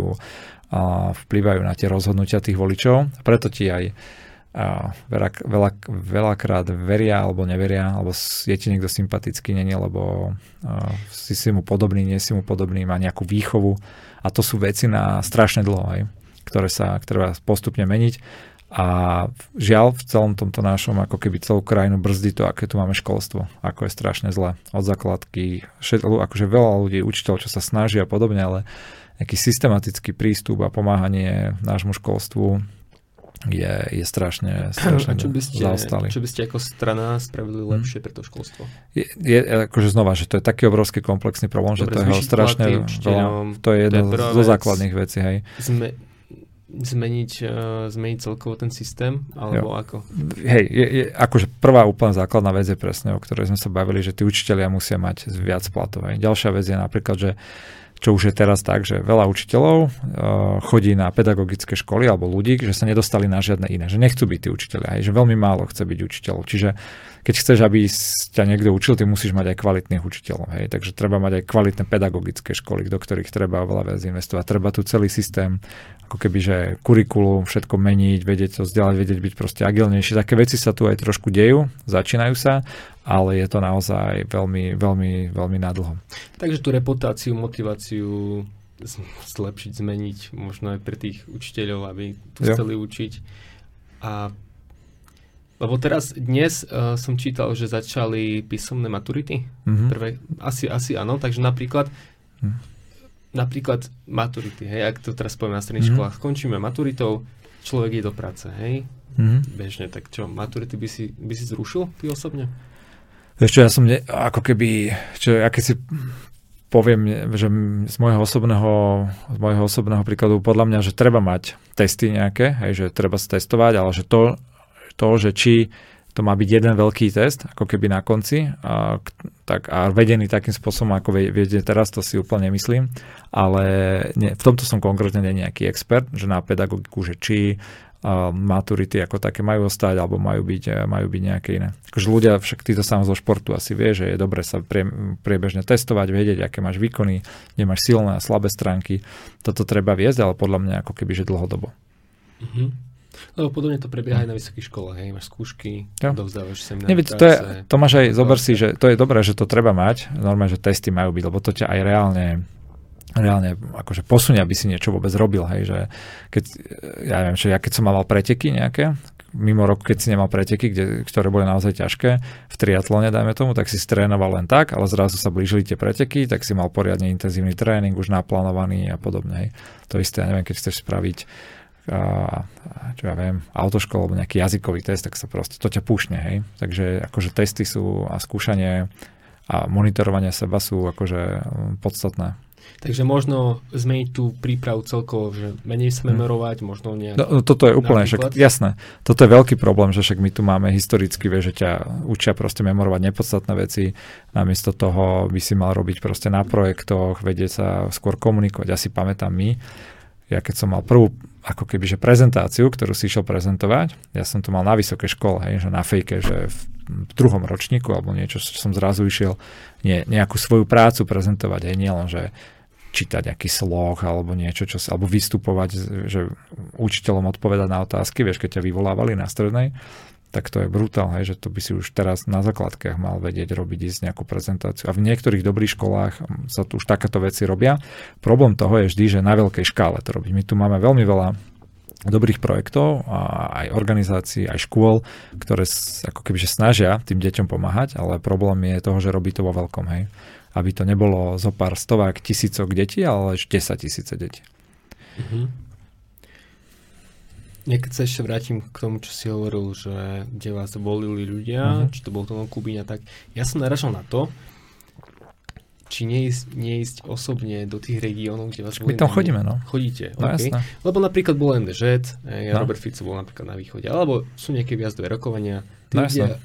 a vplývajú na tie rozhodnutia tých voličov, a preto ti aj a veľa, veľa, veľakrát veria alebo neveria, alebo je ti niekto sympatický, nie, lebo uh, si si mu podobný, nie si mu podobný, má nejakú výchovu a to sú veci na strašne dlho, aj, ktoré sa treba postupne meniť a žiaľ v celom tomto našom, ako keby celú krajinu brzdí to, aké tu máme školstvo, ako je strašne zle od základky, všetko, akože veľa ľudí, učiteľov, čo sa snaží a podobne, ale nejaký systematický prístup a pomáhanie nášmu školstvu je, je strašne, strašne a čo by ste, zaostali. Čo by ste ako strana spravili lepšie pre to školstvo? Je, je akože znova, že to je taký obrovský komplexný problém, Dobre, že to je strašne veľa, to je jedna zo základných vecí. Hej. Zme, zmeniť, uh, zmeniť celkovo ten systém? Alebo jo. Ako? Hej, je, je, akože prvá úplne základná vec je presne, o ktorej sme sa bavili, že tí učitelia musia mať viac platov. Hej. Ďalšia vec je napríklad, že čo už je teraz tak, že veľa učiteľov uh, chodí na pedagogické školy alebo ľudí, že sa nedostali na žiadne iné, že nechcú byť tí učiteľia, hej, že veľmi málo chce byť učiteľov. Čiže keď chceš, aby ťa niekto učil, ty musíš mať aj kvalitných učiteľov. Hej, takže treba mať aj kvalitné pedagogické školy, do ktorých treba veľa viac investovať. Treba tu celý systém, ako keby, že kurikulum, všetko meniť, vedieť to vzdelať, vedieť byť proste agilnejšie. Také veci sa tu aj trošku dejú, začínajú sa, ale je to naozaj veľmi, veľmi, veľmi nadlho. Takže tú reputáciu, motiváciu zlepšiť, zmeniť, možno aj pre tých učiteľov, aby to chceli učiť. A lebo teraz, dnes uh, som čítal, že začali písomné maturity. Mm-hmm. Prvé, asi, asi áno, takže napríklad mm. napríklad maturity, hej, ak to teraz poviem na stredných mm-hmm. školách, skončíme maturitou, človek je do práce, hej, mm-hmm. bežne, tak čo, maturity by si, by si zrušil ty osobne? Vieš čo, ja som ne, ako keby, čo, ja keď si poviem, že z môjho osobného, z môjho osobného príkladu, podľa mňa, že treba mať testy nejaké, hej, že treba sa testovať, ale že to, to, že či to má byť jeden veľký test, ako keby na konci, a, tak, a vedený takým spôsobom, ako viete teraz, to si úplne myslím, ale nie, v tomto som konkrétne nie nejaký expert, že na pedagogiku, že či a, maturity ako také majú ostať, alebo majú byť, majú byť nejaké iné. Akože ľudia, však ty to sám zo športu asi vie, že je dobre sa prie, priebežne testovať, vedieť, aké máš výkony, kde máš silné a slabé stránky. Toto treba viesť, ale podľa mňa ako keby, že dlhodobo. Mhm. Lebo podobne to prebieha aj na vysokých školách, hej, máš skúšky, ja. dovzdávaš semináre. Nevíc, to, je, to máš aj, zober si, že to je dobré, že to treba mať, normálne, že testy majú byť, lebo to ťa aj reálne, reálne akože posunie, aby si niečo vôbec robil, hej, že keď, ja neviem, že ja keď som mal preteky nejaké, mimo roku, keď si nemal preteky, kde, ktoré boli naozaj ťažké, v triatlone, dajme tomu, tak si strénoval len tak, ale zrazu sa blížili tie preteky, tak si mal poriadne intenzívny tréning, už naplánovaný a podobne, hej. To isté, ja neviem, keď chceš spraviť a, čo ja viem, autoškolu alebo nejaký jazykový test, tak sa proste to ťa púšne, hej. Takže akože testy sú a skúšanie a monitorovanie seba sú akože podstatné. Takže možno zmeniť tú prípravu celkovo, že menej sa memorovať, hmm. možno nejak... No, toto je úplne, však, jasné. Toto je veľký problém, že však my tu máme historicky, vie, že ťa učia proste memorovať nepodstatné veci, namiesto toho by si mal robiť proste na projektoch, vedieť sa skôr komunikovať. Ja si pamätám my, ja keď som mal prvú ako keby, že prezentáciu, ktorú si išiel prezentovať, ja som to mal na vysokej škole, hej, že na fejke, že v, v druhom ročníku alebo niečo, že som zrazu išiel nie, nejakú svoju prácu prezentovať, hej, nielen, že čítať nejaký sloh alebo niečo, čo sa, alebo vystupovať, že učiteľom odpovedať na otázky, vieš, keď ťa vyvolávali na strednej, tak to je brutál, hej, že to by si už teraz na základkách mal vedieť robiť, ísť nejakú prezentáciu. A v niektorých dobrých školách sa tu už takéto veci robia. Problém toho je vždy, že na veľkej škále to robiť. My tu máme veľmi veľa dobrých projektov a aj organizácií, aj škôl, ktoré ako keby že snažia tým deťom pomáhať, ale problém je toho, že robí to vo veľkom, hej. Aby to nebolo zo pár stovák tisícok detí, ale až desať tisíce detí. Mhm. Niekedy sa ešte vrátim k tomu, čo si hovoril, že kde vás volili ľudia, uh-huh. či to bol Tono Kubín a tak. Ja som naražal na to, či neísť, neísť osobne do tých regiónov, kde vás volili. My tam chodíme, no. Chodíte, no, okay. Jasné. Lebo napríklad bol en dé žé, ja no. Robert Fico bol napríklad na východe, alebo sú nejaké viazdové rokovania. No jasné.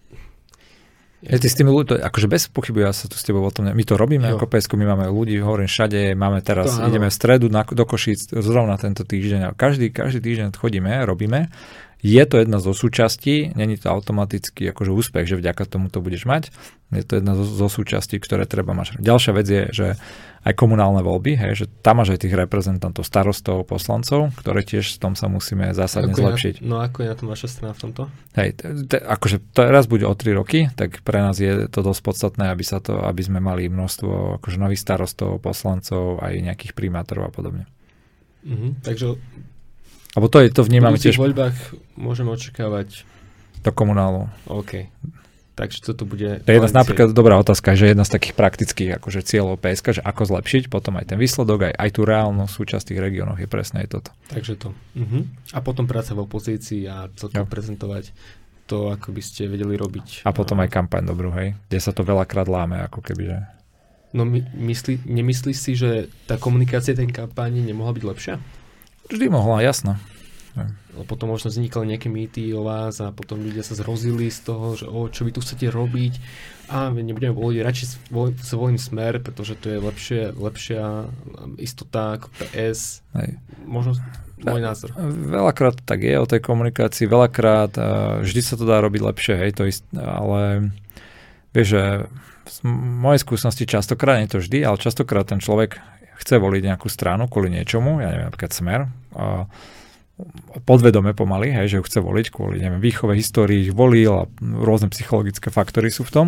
Ja, ty s tými ľuďmi, akože bez pochybu, ja sa tu s tebou o tom, my to robíme jo. Ako pé es ká, my máme ľudí, hovorím všade, máme teraz, to, ideme v stredu na, do Košíc, zrovna tento týždeň, a každý, každý týždeň chodíme, robíme. Je to jedna zo súčastí, není to automaticky akože úspech, že vďaka tomu to budeš mať. Je to jedna zo, zo súčastí, ktoré treba mať. Ďalšia vec je, že aj komunálne voľby, hej, že tam máš aj tých reprezentantov, starostov, poslancov, ktoré tiež v tom sa musíme zásadne ako zlepšiť. Na, no ako je na tom vaša strana v tomto? Hej, te, te, akože teraz bude o tri roky, tak pre nás je to dosť podstatné, aby sa to, aby sme mali množstvo akože nových starostov, poslancov, aj nejakých primátorov a podobne. Mhm, takže alebo to, je, to vnímame tiež. V voľbách môžeme očakávať do komunálu. OK. Takže toto bude... To je jedna z, napríklad dobrá otázka, že jedna z takých praktických akože cieľov pé es ká, že ako zlepšiť potom aj ten výsledok, aj, aj tú reálnu súčasť tých regiónov je presne aj toto. Takže to. Uh-huh. A potom práca v opozícii a celkovo prezentovať to, ako by ste vedeli robiť. A potom a... aj kampaň dobrú, hej, kde sa to veľakrát láme, ako keby, že... No my, myslí, nemyslíš si, že tá komunikácia tej kampáni nemohla byť lepšia? Vždy mohla, jasno. Potom možno vznikali nejaké mýty o vás a potom ľudia sa zrozili z toho, že o, čo vy tu chcete robiť a my nebudeme voliť, radšej sa volím Smer, pretože to je lepšie, lepšia istota ako pé es. Hej. Možno môj názor. Veľakrát tak je o tej komunikácii, veľakrát vždy sa to dá robiť lepšie, hej, to ist, ale vieš, že z mojej skúsenosti častokrát, nie to vždy, ale častokrát ten človek chce voliť nejakú stranu kvôli niečomu, ja neviem, napríklad Smer, a podvedome pomaly, hej, že ju chce voliť kvôli, neviem, výchove, histórii, ich volil a rôzne psychologické faktory sú v tom.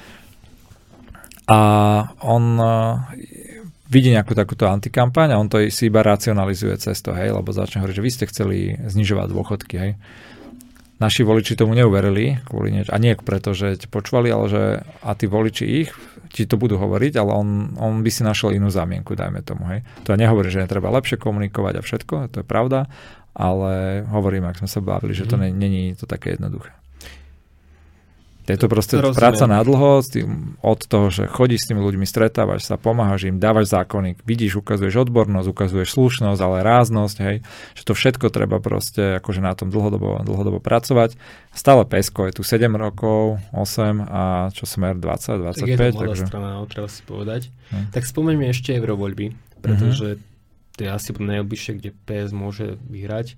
A on uh, vidí nejakú takúto antikampaň a on to si iba racionalizuje cez to, hej, lebo začne hovoriť, že vy ste chceli znižovať dôchodky, hej. Naši voliči tomu neuverili, kvôli nieč- a nie preto, že ti počúvali, ale že a tí voliči ich ti to budú hovoriť, ale on, on by si našiel inú zámienku, dajme tomu, hej. To ja nehovorím, že netreba lepšie komunikovať a všetko, to je pravda, ale hovorím, ak sme sa bavili, že to není to také jednoduché. Je to proste Rozumiem. práca na dlho, od toho, že chodíš s tými ľuďmi, stretávaš sa, pomáhaš im, dávaš zákony, vidíš, ukazuješ odbornosť, ukazuješ slušnosť, ale ráznosť, hej, že to všetko treba proste akože na tom dlhodobo, dlhodobo pracovať. Stále Pesko je tu sedem rokov, osem a čo Smer dvadsať, dvadsaťpäť. Tak je to mladá takže... strana, treba si povedať. Hm. Tak spomeňme ešte eurovoľby, pretože mm-hmm. to je asi najbližšie, kde pé es môže vyhrať.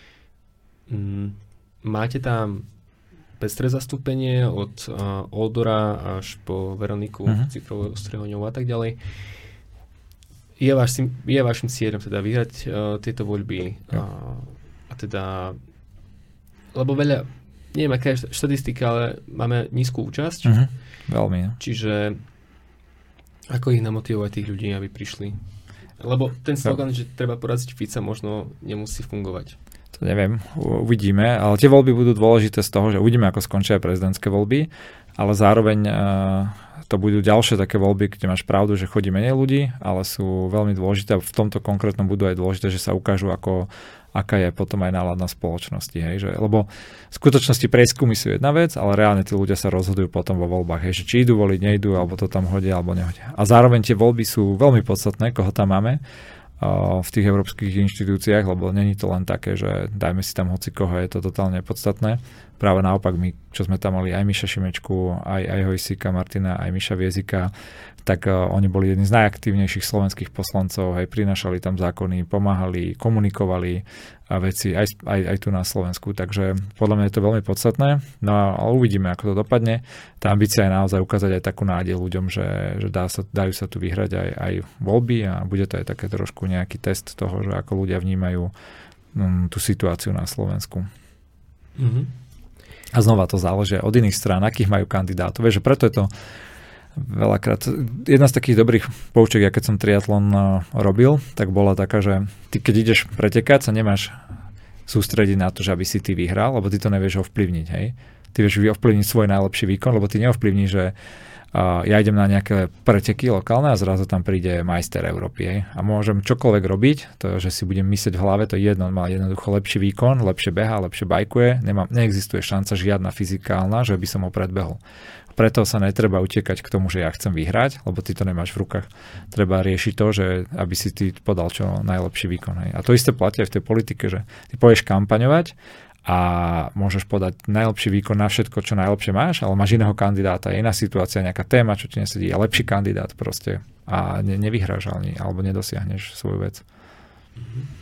Mm, máte tam pestré zastúpenie od uh, Odora až po Veroniku uh-huh. Cifrovú Strehoňovú a tak ďalej. Je, vaš, je vašim cieľom teda vyhrať uh, tieto voľby uh, a teda lebo veľa, neviem aká je štatistika, ale máme nízku účasť. Uh-huh. Veľmi. Ne? Čiže ako ich namotivovať tých ľudí, aby prišli? Lebo ten slogan, že treba poraziť Fica, možno nemusí fungovať. To neviem, uvidíme, ale tie voľby budú dôležité z toho, že uvidíme, ako skončia prezidentské voľby, ale zároveň uh, to budú ďalšie také voľby, kde máš pravdu, že chodí menej ľudí, ale sú veľmi dôležité a v tomto konkrétnom budú aj dôležité, že sa ukážu, ako, aká je potom aj nálada spoločnosti. Hej, že, lebo v skutočnosti prieskumy sú jedna vec, ale reálne tí ľudia sa rozhodujú potom vo voľbách, hej, že či idú voliť, nejdú, alebo to tam hodia, alebo nehodia. A zároveň tie voľby sú veľmi podstatné, koho tam máme v tých európskych inštitúciách, lebo není to len také, že dajme si tam hocikoho, je to totálne podstatné. Práve naopak my, čo sme tam mali aj Miša Šimečku, aj, aj Hojsíka Martina, aj Miša Viezika, tak uh, oni boli jedni z najaktívnejších slovenských poslancov, aj prinášali tam zákony, pomáhali, komunikovali a veci aj, aj, aj tu na Slovensku, takže podľa mňa je to veľmi podstatné. No a uvidíme, ako to dopadne. Tá ambícia je naozaj ukázať aj takú nádej ľuďom, že, že dá sa, dajú sa tu vyhrať aj, aj voľby a bude to aj také trošku nejaký test toho, že ako ľudia vnímajú um, tú situáciu na Slovensku. Mm-hmm. A znova to záleží od iných strán, akých majú kandidátov. Vieš, že preto je to veľakrát. Jedna z takých dobrých poučiek, ja keď som triatlon robil, tak bola taká, že ty keď ideš pretekať, sa nemáš sústrediť na to, že aby si ty vyhral, lebo ty to nevieš ovplyvniť, hej. Ty vieš ovplyvniť svoj najlepší výkon, lebo ty neovplyvníš, že uh, ja idem na nejaké preteky lokálne a zrazu tam príde majster Európy, hej. A môžem čokoľvek robiť, to, že si budem myslieť v hlave, to je jedno, má jednoducho lepší výkon, lepšie behá, lepšie bajkuje, nemám, neexistuje šanca žiadna fyzikálna, že by som ho predbehol. Preto sa netreba utekať k tomu, že ja chcem vyhrať, lebo ty to nemáš v rukách. Treba riešiť to, že aby si ty podal čo najlepší výkon. Hej. A to isté platí aj v tej politike, že ty pôjdeš kampaňovať a môžeš podať najlepší výkon na všetko, čo najlepšie máš, ale máš iného kandidáta, je iná situácia, nejaká téma, čo ti nesedí, je lepší kandidát proste a ne, nevyhráš ani, alebo nedosiahneš svoju vec. Mm-hmm.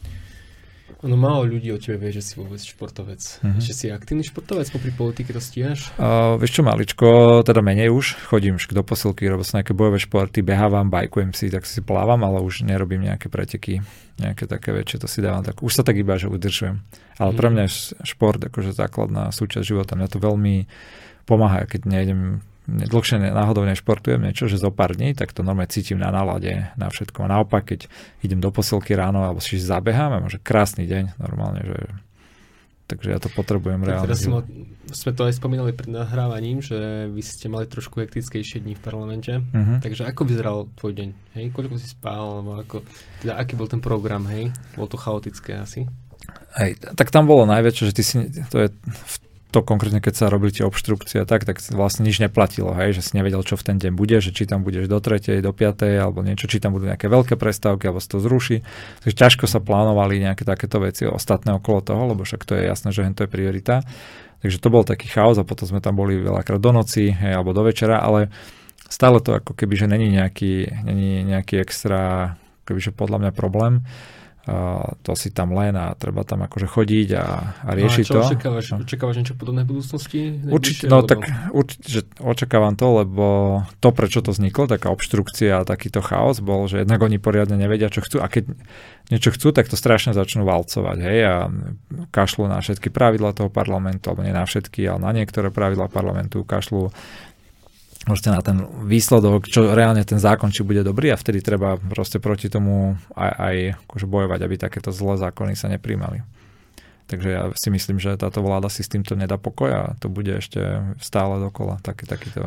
Ono málo ľudí o tebe vie, že si vôbec športovec. Mm-hmm. Že si aktívny športovec, popri politike to stíhaš? Uh, vieš čo, maličko, teda menej už. Chodím do posilky, robím si nejaké bojové športy, behávam, bajkujem si, tak si plávam, ale už nerobím nejaké preteky, nejaké také väčšie, to si dávam tak. Už sa tak iba, že udržujem. Ale pre mňa je šport akože základná súčasť života. Mňa to veľmi pomáha, keď nejdem dlhšie náhodou nešportujem niečo, že zo pár dní, tak to normálne cítim na nálade, na všetko. A naopak, keď idem do posilky ráno alebo si zabehám, a môže krásny deň normálne, že takže ja to potrebujem tak reálne. Teraz sme, sme to aj spomínali pred nahrávaním, že vy ste mali trošku hektickejšie dni v parlamente. Uh-huh. Takže ako vyzeral tvoj deň? Hej, koľko si spál, alebo ako, teda aký bol ten program, hej? Bolo to chaotické asi? Hej, tak tam bolo najväčšie, že ty si, to je v to konkrétne, keď sa robili tie obštrukcie, tak, tak vlastne nič neplatilo, hej, že si nevedel, čo v ten deň bude, že či tam budeš do tretej, do piatej, alebo niečo, či tam budú nejaké veľké prestávky, alebo sa to zruší. Takže ťažko sa plánovali nejaké takéto veci ostatné okolo toho, lebo však to je jasné, že to je priorita. Takže to bol taký chaos a potom sme tam boli veľakrát do noci, hej, alebo do večera, ale stále to ako keby, že není nejaký, není nejaký extra, kebyže podľa mňa problém. Uh, to si tam len a treba tam akože chodiť a, a riešiť to. No a čo očakávaš? No. Očakávaš niečo podobné v budúcnosti? Určite, no tak určite, že očakávam to, lebo to, prečo to vzniklo, taká obštrukcia a takýto chaos bol, že jednak oni poriadne nevedia, čo chcú a keď niečo chcú, tak to strašne začnú valcovať, hej, a kašľú na všetky pravidlá toho parlamentu, alebo nie na všetky, ale na niektoré pravidlá parlamentu kašľú môžete na ten výsledok, čo reálne ten zákon, či bude dobrý a vtedy treba proste proti tomu aj, aj akože bojovať, aby takéto zlé zákony sa nepríjmali. Takže ja si myslím, že táto vláda si s týmto nedá pokoj a to bude ešte stále dokola. Taký, takýto...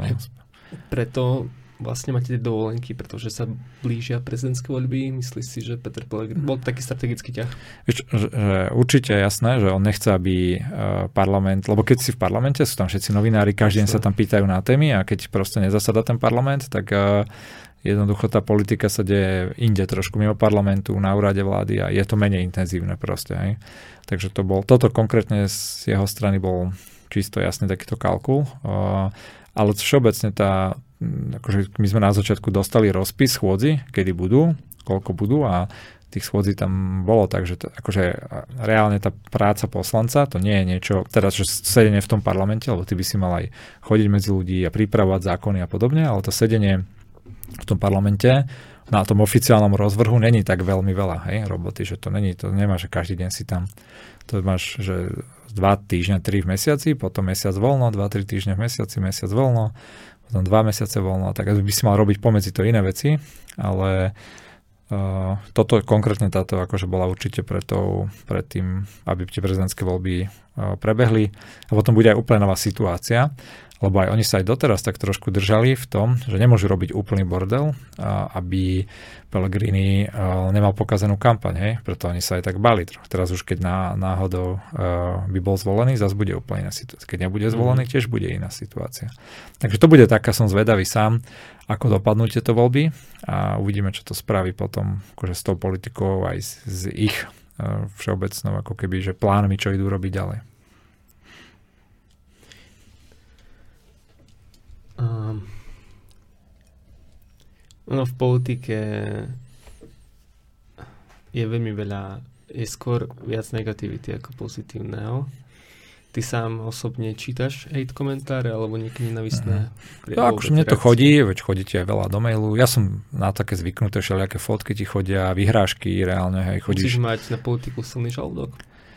Preto vlastne máte tie dovolenky, pretože sa blížia prezidentské voľby. Myslíš si, že Peter Pellegrini bol taký strategický ťah? Vieš, že, že určite je jasné, že on nechce, aby uh, parlament, lebo keď si v parlamente, sú tam všetci novinári, každý deň sa tam pýtajú na témy a keď proste nezasada ten parlament, tak uh, jednoducho tá politika sa deje inde trošku mimo parlamentu, na úrade vlády a je to menej intenzívne proste. Hej. Takže to bol, toto konkrétne z jeho strany bol čisto jasný takýto kalkul. Uh, ale všeobecne tá akože my sme na začiatku dostali rozpis schôdzi, kedy budú, koľko budú a tých schôdzí tam bolo, takže to, akože reálne tá práca poslanca, to nie je niečo, teraz že sedenie v tom parlamente, lebo ty by si mal aj chodiť medzi ľudí a pripravovať zákony a podobne, ale to sedenie v tom parlamente na tom oficiálnom rozvrhu není tak veľmi veľa, hej, roboty, že to není, to nemá, že každý deň si tam, to máš, že dva týždne, tri v mesiaci, potom mesiac voľno, dva, tri týždne v mesiaci, mesiac voľno, potom dva mesiace voľno, tak by si mal robiť pomedzi to iné veci, ale uh, toto konkrétne táto akože bola určite pre, tou, pre tým, aby tie prezidentské voľby uh, prebehli a potom bude aj úplne nová situácia, lebo aj oni sa aj doteraz tak trošku držali v tom, že nemôžu robiť úplný bordel, uh, aby Pellegrini uh, nemal pokazenú kampaň, hej? Preto oni sa aj tak bali. Teraz už keď ná, náhodou uh, by bol zvolený, zase bude úplne iná situácia. Keď nebude zvolený, tiež bude iná situácia. Takže to bude taká, som zvedavý sám, ako dopadnú tieto voľby a uvidíme, čo to spraví potom akože s tou politikou aj s, s ich uh, všeobecnou ako keby, že plánmi, čo idú robiť ďalej. Um. No v politike je veľmi veľa, je skôr viac negativity ako pozitívneho. Ty sám osobne čítaš hate komentáre alebo nejaké nenávistné? Mm. No akože mne to chodí, veď chodíte aj veľa do mailu. Ja som na také zvyknuté, všelijaké fotky ti chodia, vyhrážky reálne. Hej, chodíš. Musíš mať na politiku silný žalúdok?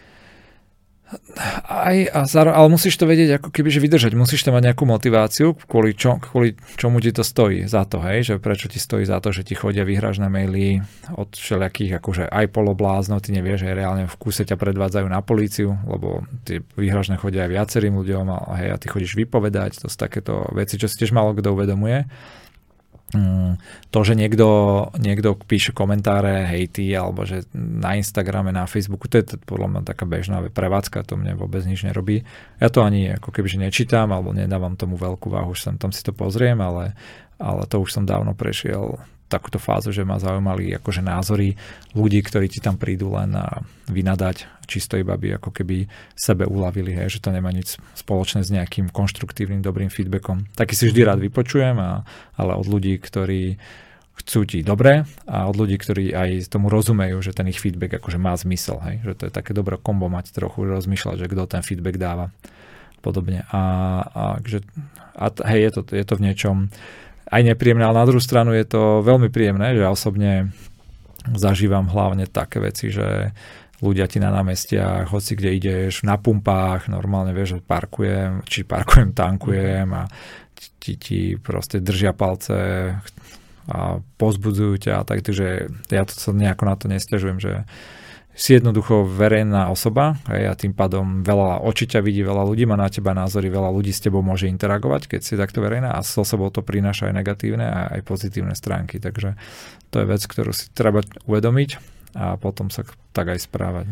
Aj, a zároveň, ale musíš to vedieť ako keby, že vydržať. Musíš tam mať nejakú motiváciu, kvôli, čo, kvôli čomu ti to stojí za to, hej, že prečo ti stojí za to, že ti chodia vyhrážne maily od všelijakých akože aj polobláznov, ty nevieš, že reálne v kúse ťa predvádzajú na políciu, lebo tie vyhrážne chodia aj viacerým ľuďom a, hej, a ty chodíš vypovedať, to sú takéto veci, čo si tiež málo kto uvedomuje. To, že niekto, niekto píše komentáre, hejty, alebo že na Instagrame, na Facebooku, to je podľa mňa taká bežná prevádzka, to mne vôbec nič nerobí. Ja to ani ako keby, že nečítam, alebo nedávam tomu veľkú váhu, už sem tam si to pozriem, ale, ale to už som dávno prešiel takúto fázu, že ma zaujímali akože názory ľudí, ktorí ti tam prídu len na vynadať, čisto iba by ako keby sebe uľavili, hej, že to nemá nič spoločné s nejakým konštruktívnym, dobrým feedbackom. Taký si vždy rád vypočujem, a, ale od ľudí, ktorí chcú ti dobre a od ľudí, ktorí aj tomu rozumejú, že ten ich feedback akože má zmysel, hej, že to je také dobré kombo mať trochu rozmýšľať, že kto ten feedback dáva podobne. A, a, že, a hej, je to, je to v niečom aj nepríjemné, ale na druhú stranu je to veľmi príjemné, že ja osobne zažívam hlavne také veci, že ľudia ti na námestiach, hoci kde ideš, na pumpách, normálne vieš, že parkujem, či parkujem, tankujem a ti, ti proste držia palce a pozbudzujú ťa, takže ja to sa nejako na to nesťažujem, že si jednoducho verejná osoba, hej, a tým pádom veľa očí ťa vidí, veľa ľudí má na teba názory, veľa ľudí s tebou môže interagovať, keď si takto verejná a so sebou to prináša aj negatívne a aj pozitívne stránky. Takže to je vec, ktorú si treba uvedomiť a potom sa tak aj správať.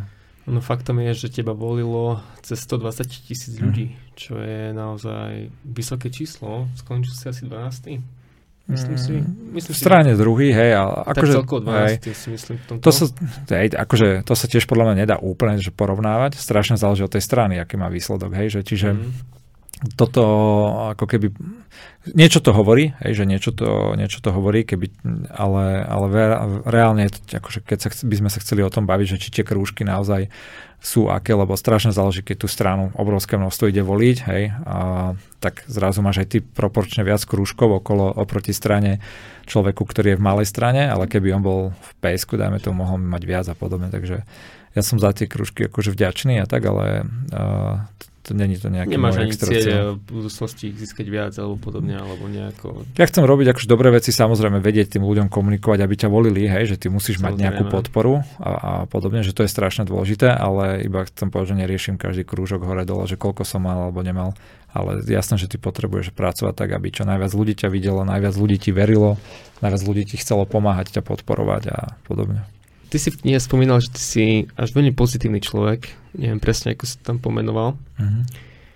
No faktom je, že teba volilo cez stodvadsať tisíc ľudí, mm. čo je naozaj vysoké číslo. Skončil si asi dvanásty. Myslím si. Myslím v strane si, druhý, hej. Ale tak akože, celkovo dvanásty si myslím v tomto. To sa, hej, akože, to sa tiež podľa mňa nedá úplne že porovnávať. Strašne záleží od tej strany, aký má výsledok. Hej, že, čiže mm. toto ako keby niečo to hovorí, hej, že niečo to, niečo to hovorí, keby, ale, ale reálne, akože keď sa, by sme sa chceli o tom baviť, že či tie krúžky naozaj sú aké, lebo strašne záleží, keď tú stranu obrovské množstvo ide voliť, hej, a tak zrazu máš aj ty proporčne viac krúžkov okolo, oproti strane človeku, ktorý je v malej strane, ale keby on bol v pé esku, dajme to, mohol mať viac a podobne, takže ja som za tie krúžky akože vďačný a tak, ale uh, to není to nejaké nemáš moje extra cieľ v budúcnosti získať viac alebo podobne, alebo nejako... Ja chcem robiť akože dobré veci, samozrejme vedieť tým ľuďom komunikovať, aby ťa volili, hej, že ty musíš samozrejme mať nejakú podporu a, a podobne, že to je strašne dôležité, ale iba chcem povedať, že neriešim každý krúžok hore dole, že koľko som mal alebo nemal, ale jasné, že ty potrebuješ pracovať tak, aby čo najviac ľudí ťa videlo, najviac ľudí ti verilo, najviac ľudí ti chcelo pomáhať, ťa podporovať a podobne. Ty si v knihe spomínal, že ty si až veľmi pozitívny človek. Neviem presne, ako si tam pomenoval. Mm-hmm.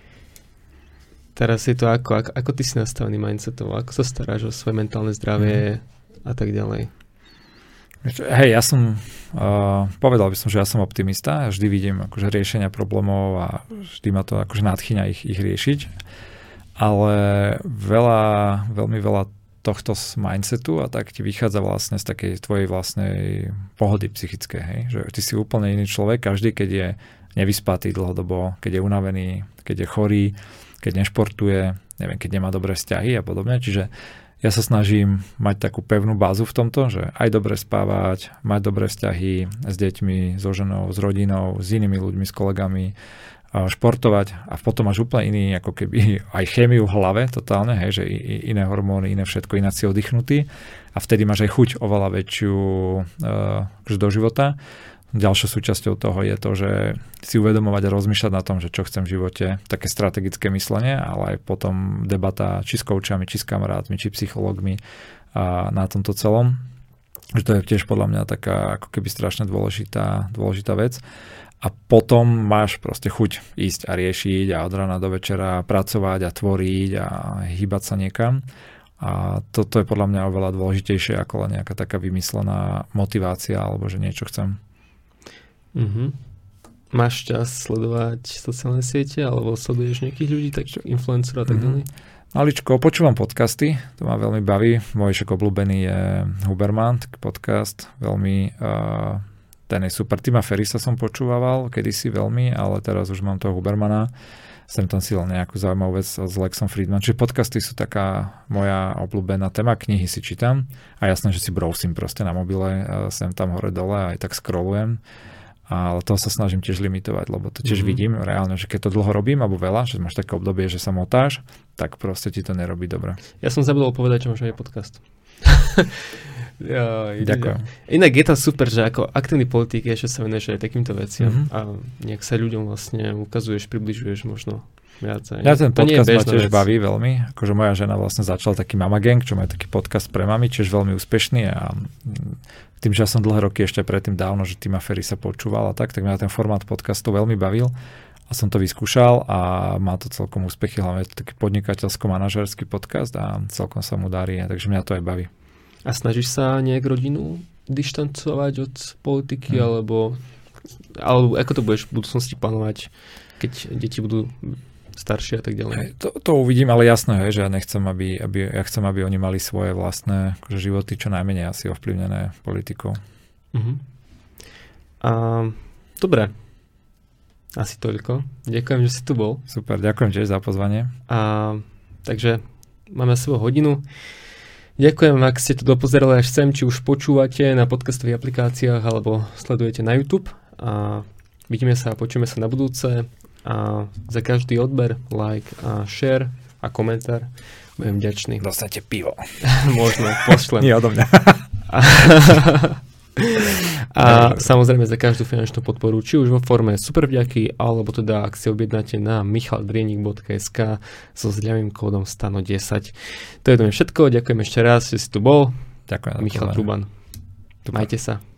Teraz je to ako, ako, ako ty si nastavený mindsetovo, ako sa staráš o svoje mentálne zdravie mm-hmm. a tak ďalej. Hej, ja som, uh, povedal by som, že ja som optimista. Ja vždy vidím akože riešenia problémov a vždy ma to akože nadchýňa ich, ich riešiť. Ale veľa, veľmi veľa tohto mindsetu a tak ti vychádza vlastne z takej tvojej vlastnej pohody psychickej, hej? Že ty si úplne iný človek, každý, keď je nevyspatý dlhodobo, keď je unavený, keď je chorý, keď nešportuje, neviem, keď nemá dobré vzťahy a podobne, čiže ja sa snažím mať takú pevnú bázu v tomto, že aj dobre spávať, mať dobré vzťahy s deťmi, so ženou, s rodinou, s inými ľuďmi, s kolegami, športovať a potom máš úplne iný, ako keby aj chémiu v hlave totálne, hej, že iné hormóny, iné všetko, ináč si oddychnutý a vtedy máš aj chuť oveľa väčšiu uh, do života. Ďalšou súčasťou toho je to, že si uvedomovať a rozmýšľať na tom, že čo chcem v živote, také strategické myslenie, ale aj potom debata či s koučami, či s kamarátmi, či psychológmi a na tomto celom. Že to je tiež podľa mňa taká ako keby strašne dôležitá, dôležitá vec. A potom máš proste chuť ísť a riešiť a od rána do večera pracovať a tvoriť a hýbať sa niekam. A toto je podľa mňa oveľa dôležitejšie ako len nejaká taká vymyslená motivácia alebo že niečo chcem. Mm-hmm. Máš čas sledovať sociálne siete alebo sleduješ nejakých ľudí, tak influencerov a tak ďalej? Mm-hmm. Maličko, počúvam podcasty, to ma veľmi baví. Môj však obľúbený je Huberman, podcast, veľmi... Uh, ten je super. Tima Ferrisa som počúval kedysi veľmi, ale teraz už mám toho Hubermana. Sem tam si len nejakú zaujímavú vec s Lexom Friedman. Čiže podcasty sú taká moja obľúbená téma. Knihy si čítam a jasné, že si browsím proste na mobile, sem tam hore dole a aj tak scrollujem. Ale toho sa snažím tiež limitovať, lebo to tiež mm-hmm. vidím reálne, že keď to dlho robím, alebo veľa, že máš také obdobie, že sa motáš, tak proste ti to nerobí dobre. Ja som zabudol povedať, čo máš aj podcast. Ja, ďakujem. Inak je to super, že ako aktívny politik je, že sa venuješ aj takýmto veciam mm-hmm. a nejak sa ľuďom vlastne ukazuješ, približuješ možno viac. Ja ten to podcast ma tiež vec. baví veľmi. Akože moja žena vlastne začala taký Mama Gang, čo má taký podcast pre mami, tiež veľmi úspešný a tým, že ja som dlhé roky ešte predtým dávno, že Tima Ferry sa počúval a tak, tak mňa ten formát podcastu veľmi bavil a som to vyskúšal a má to celkom úspechy, hlavne je to taký podnikateľsko-manažerský podcast a celkom sa mu darí, takže mňa to aj baví. A snažíš sa nejak rodinu dištancovať od politiky, hmm. alebo, alebo ako to budeš v budúcnosti plánovať, keď deti budú staršie a tak ďalej? Hej, to, to uvidím, ale jasné je, že ja nechcem, aby, aby, ja chcem, aby oni mali svoje vlastné akože životy čo najmenej asi ovplyvnené politikou. Uh-huh. A, dobre, asi toľko. Ďakujem, že si tu bol. Super, ďakujem tiež za pozvanie. A, takže máme svojho hodinu. Ďakujem, ak ste to dopozerali až sem, či už počúvate na podcastových aplikáciách alebo sledujete na YouTube. A vidíme sa a počujeme sa na budúce. A za každý odber, like a share a komentár budem vďačný. Dostanete pivo. Možno, pošlem. Nie odo mňa. a, a samozrejme za každú finančnú podporu, či už vo forme supervďaky, alebo teda ak si objednáte na michaldrienik bodka es ká so zľavým kódom Stano desať. To je to všetko. Ďakujem ešte raz, že si tu bol. Ďakujem. Michal Truban. Majte sa.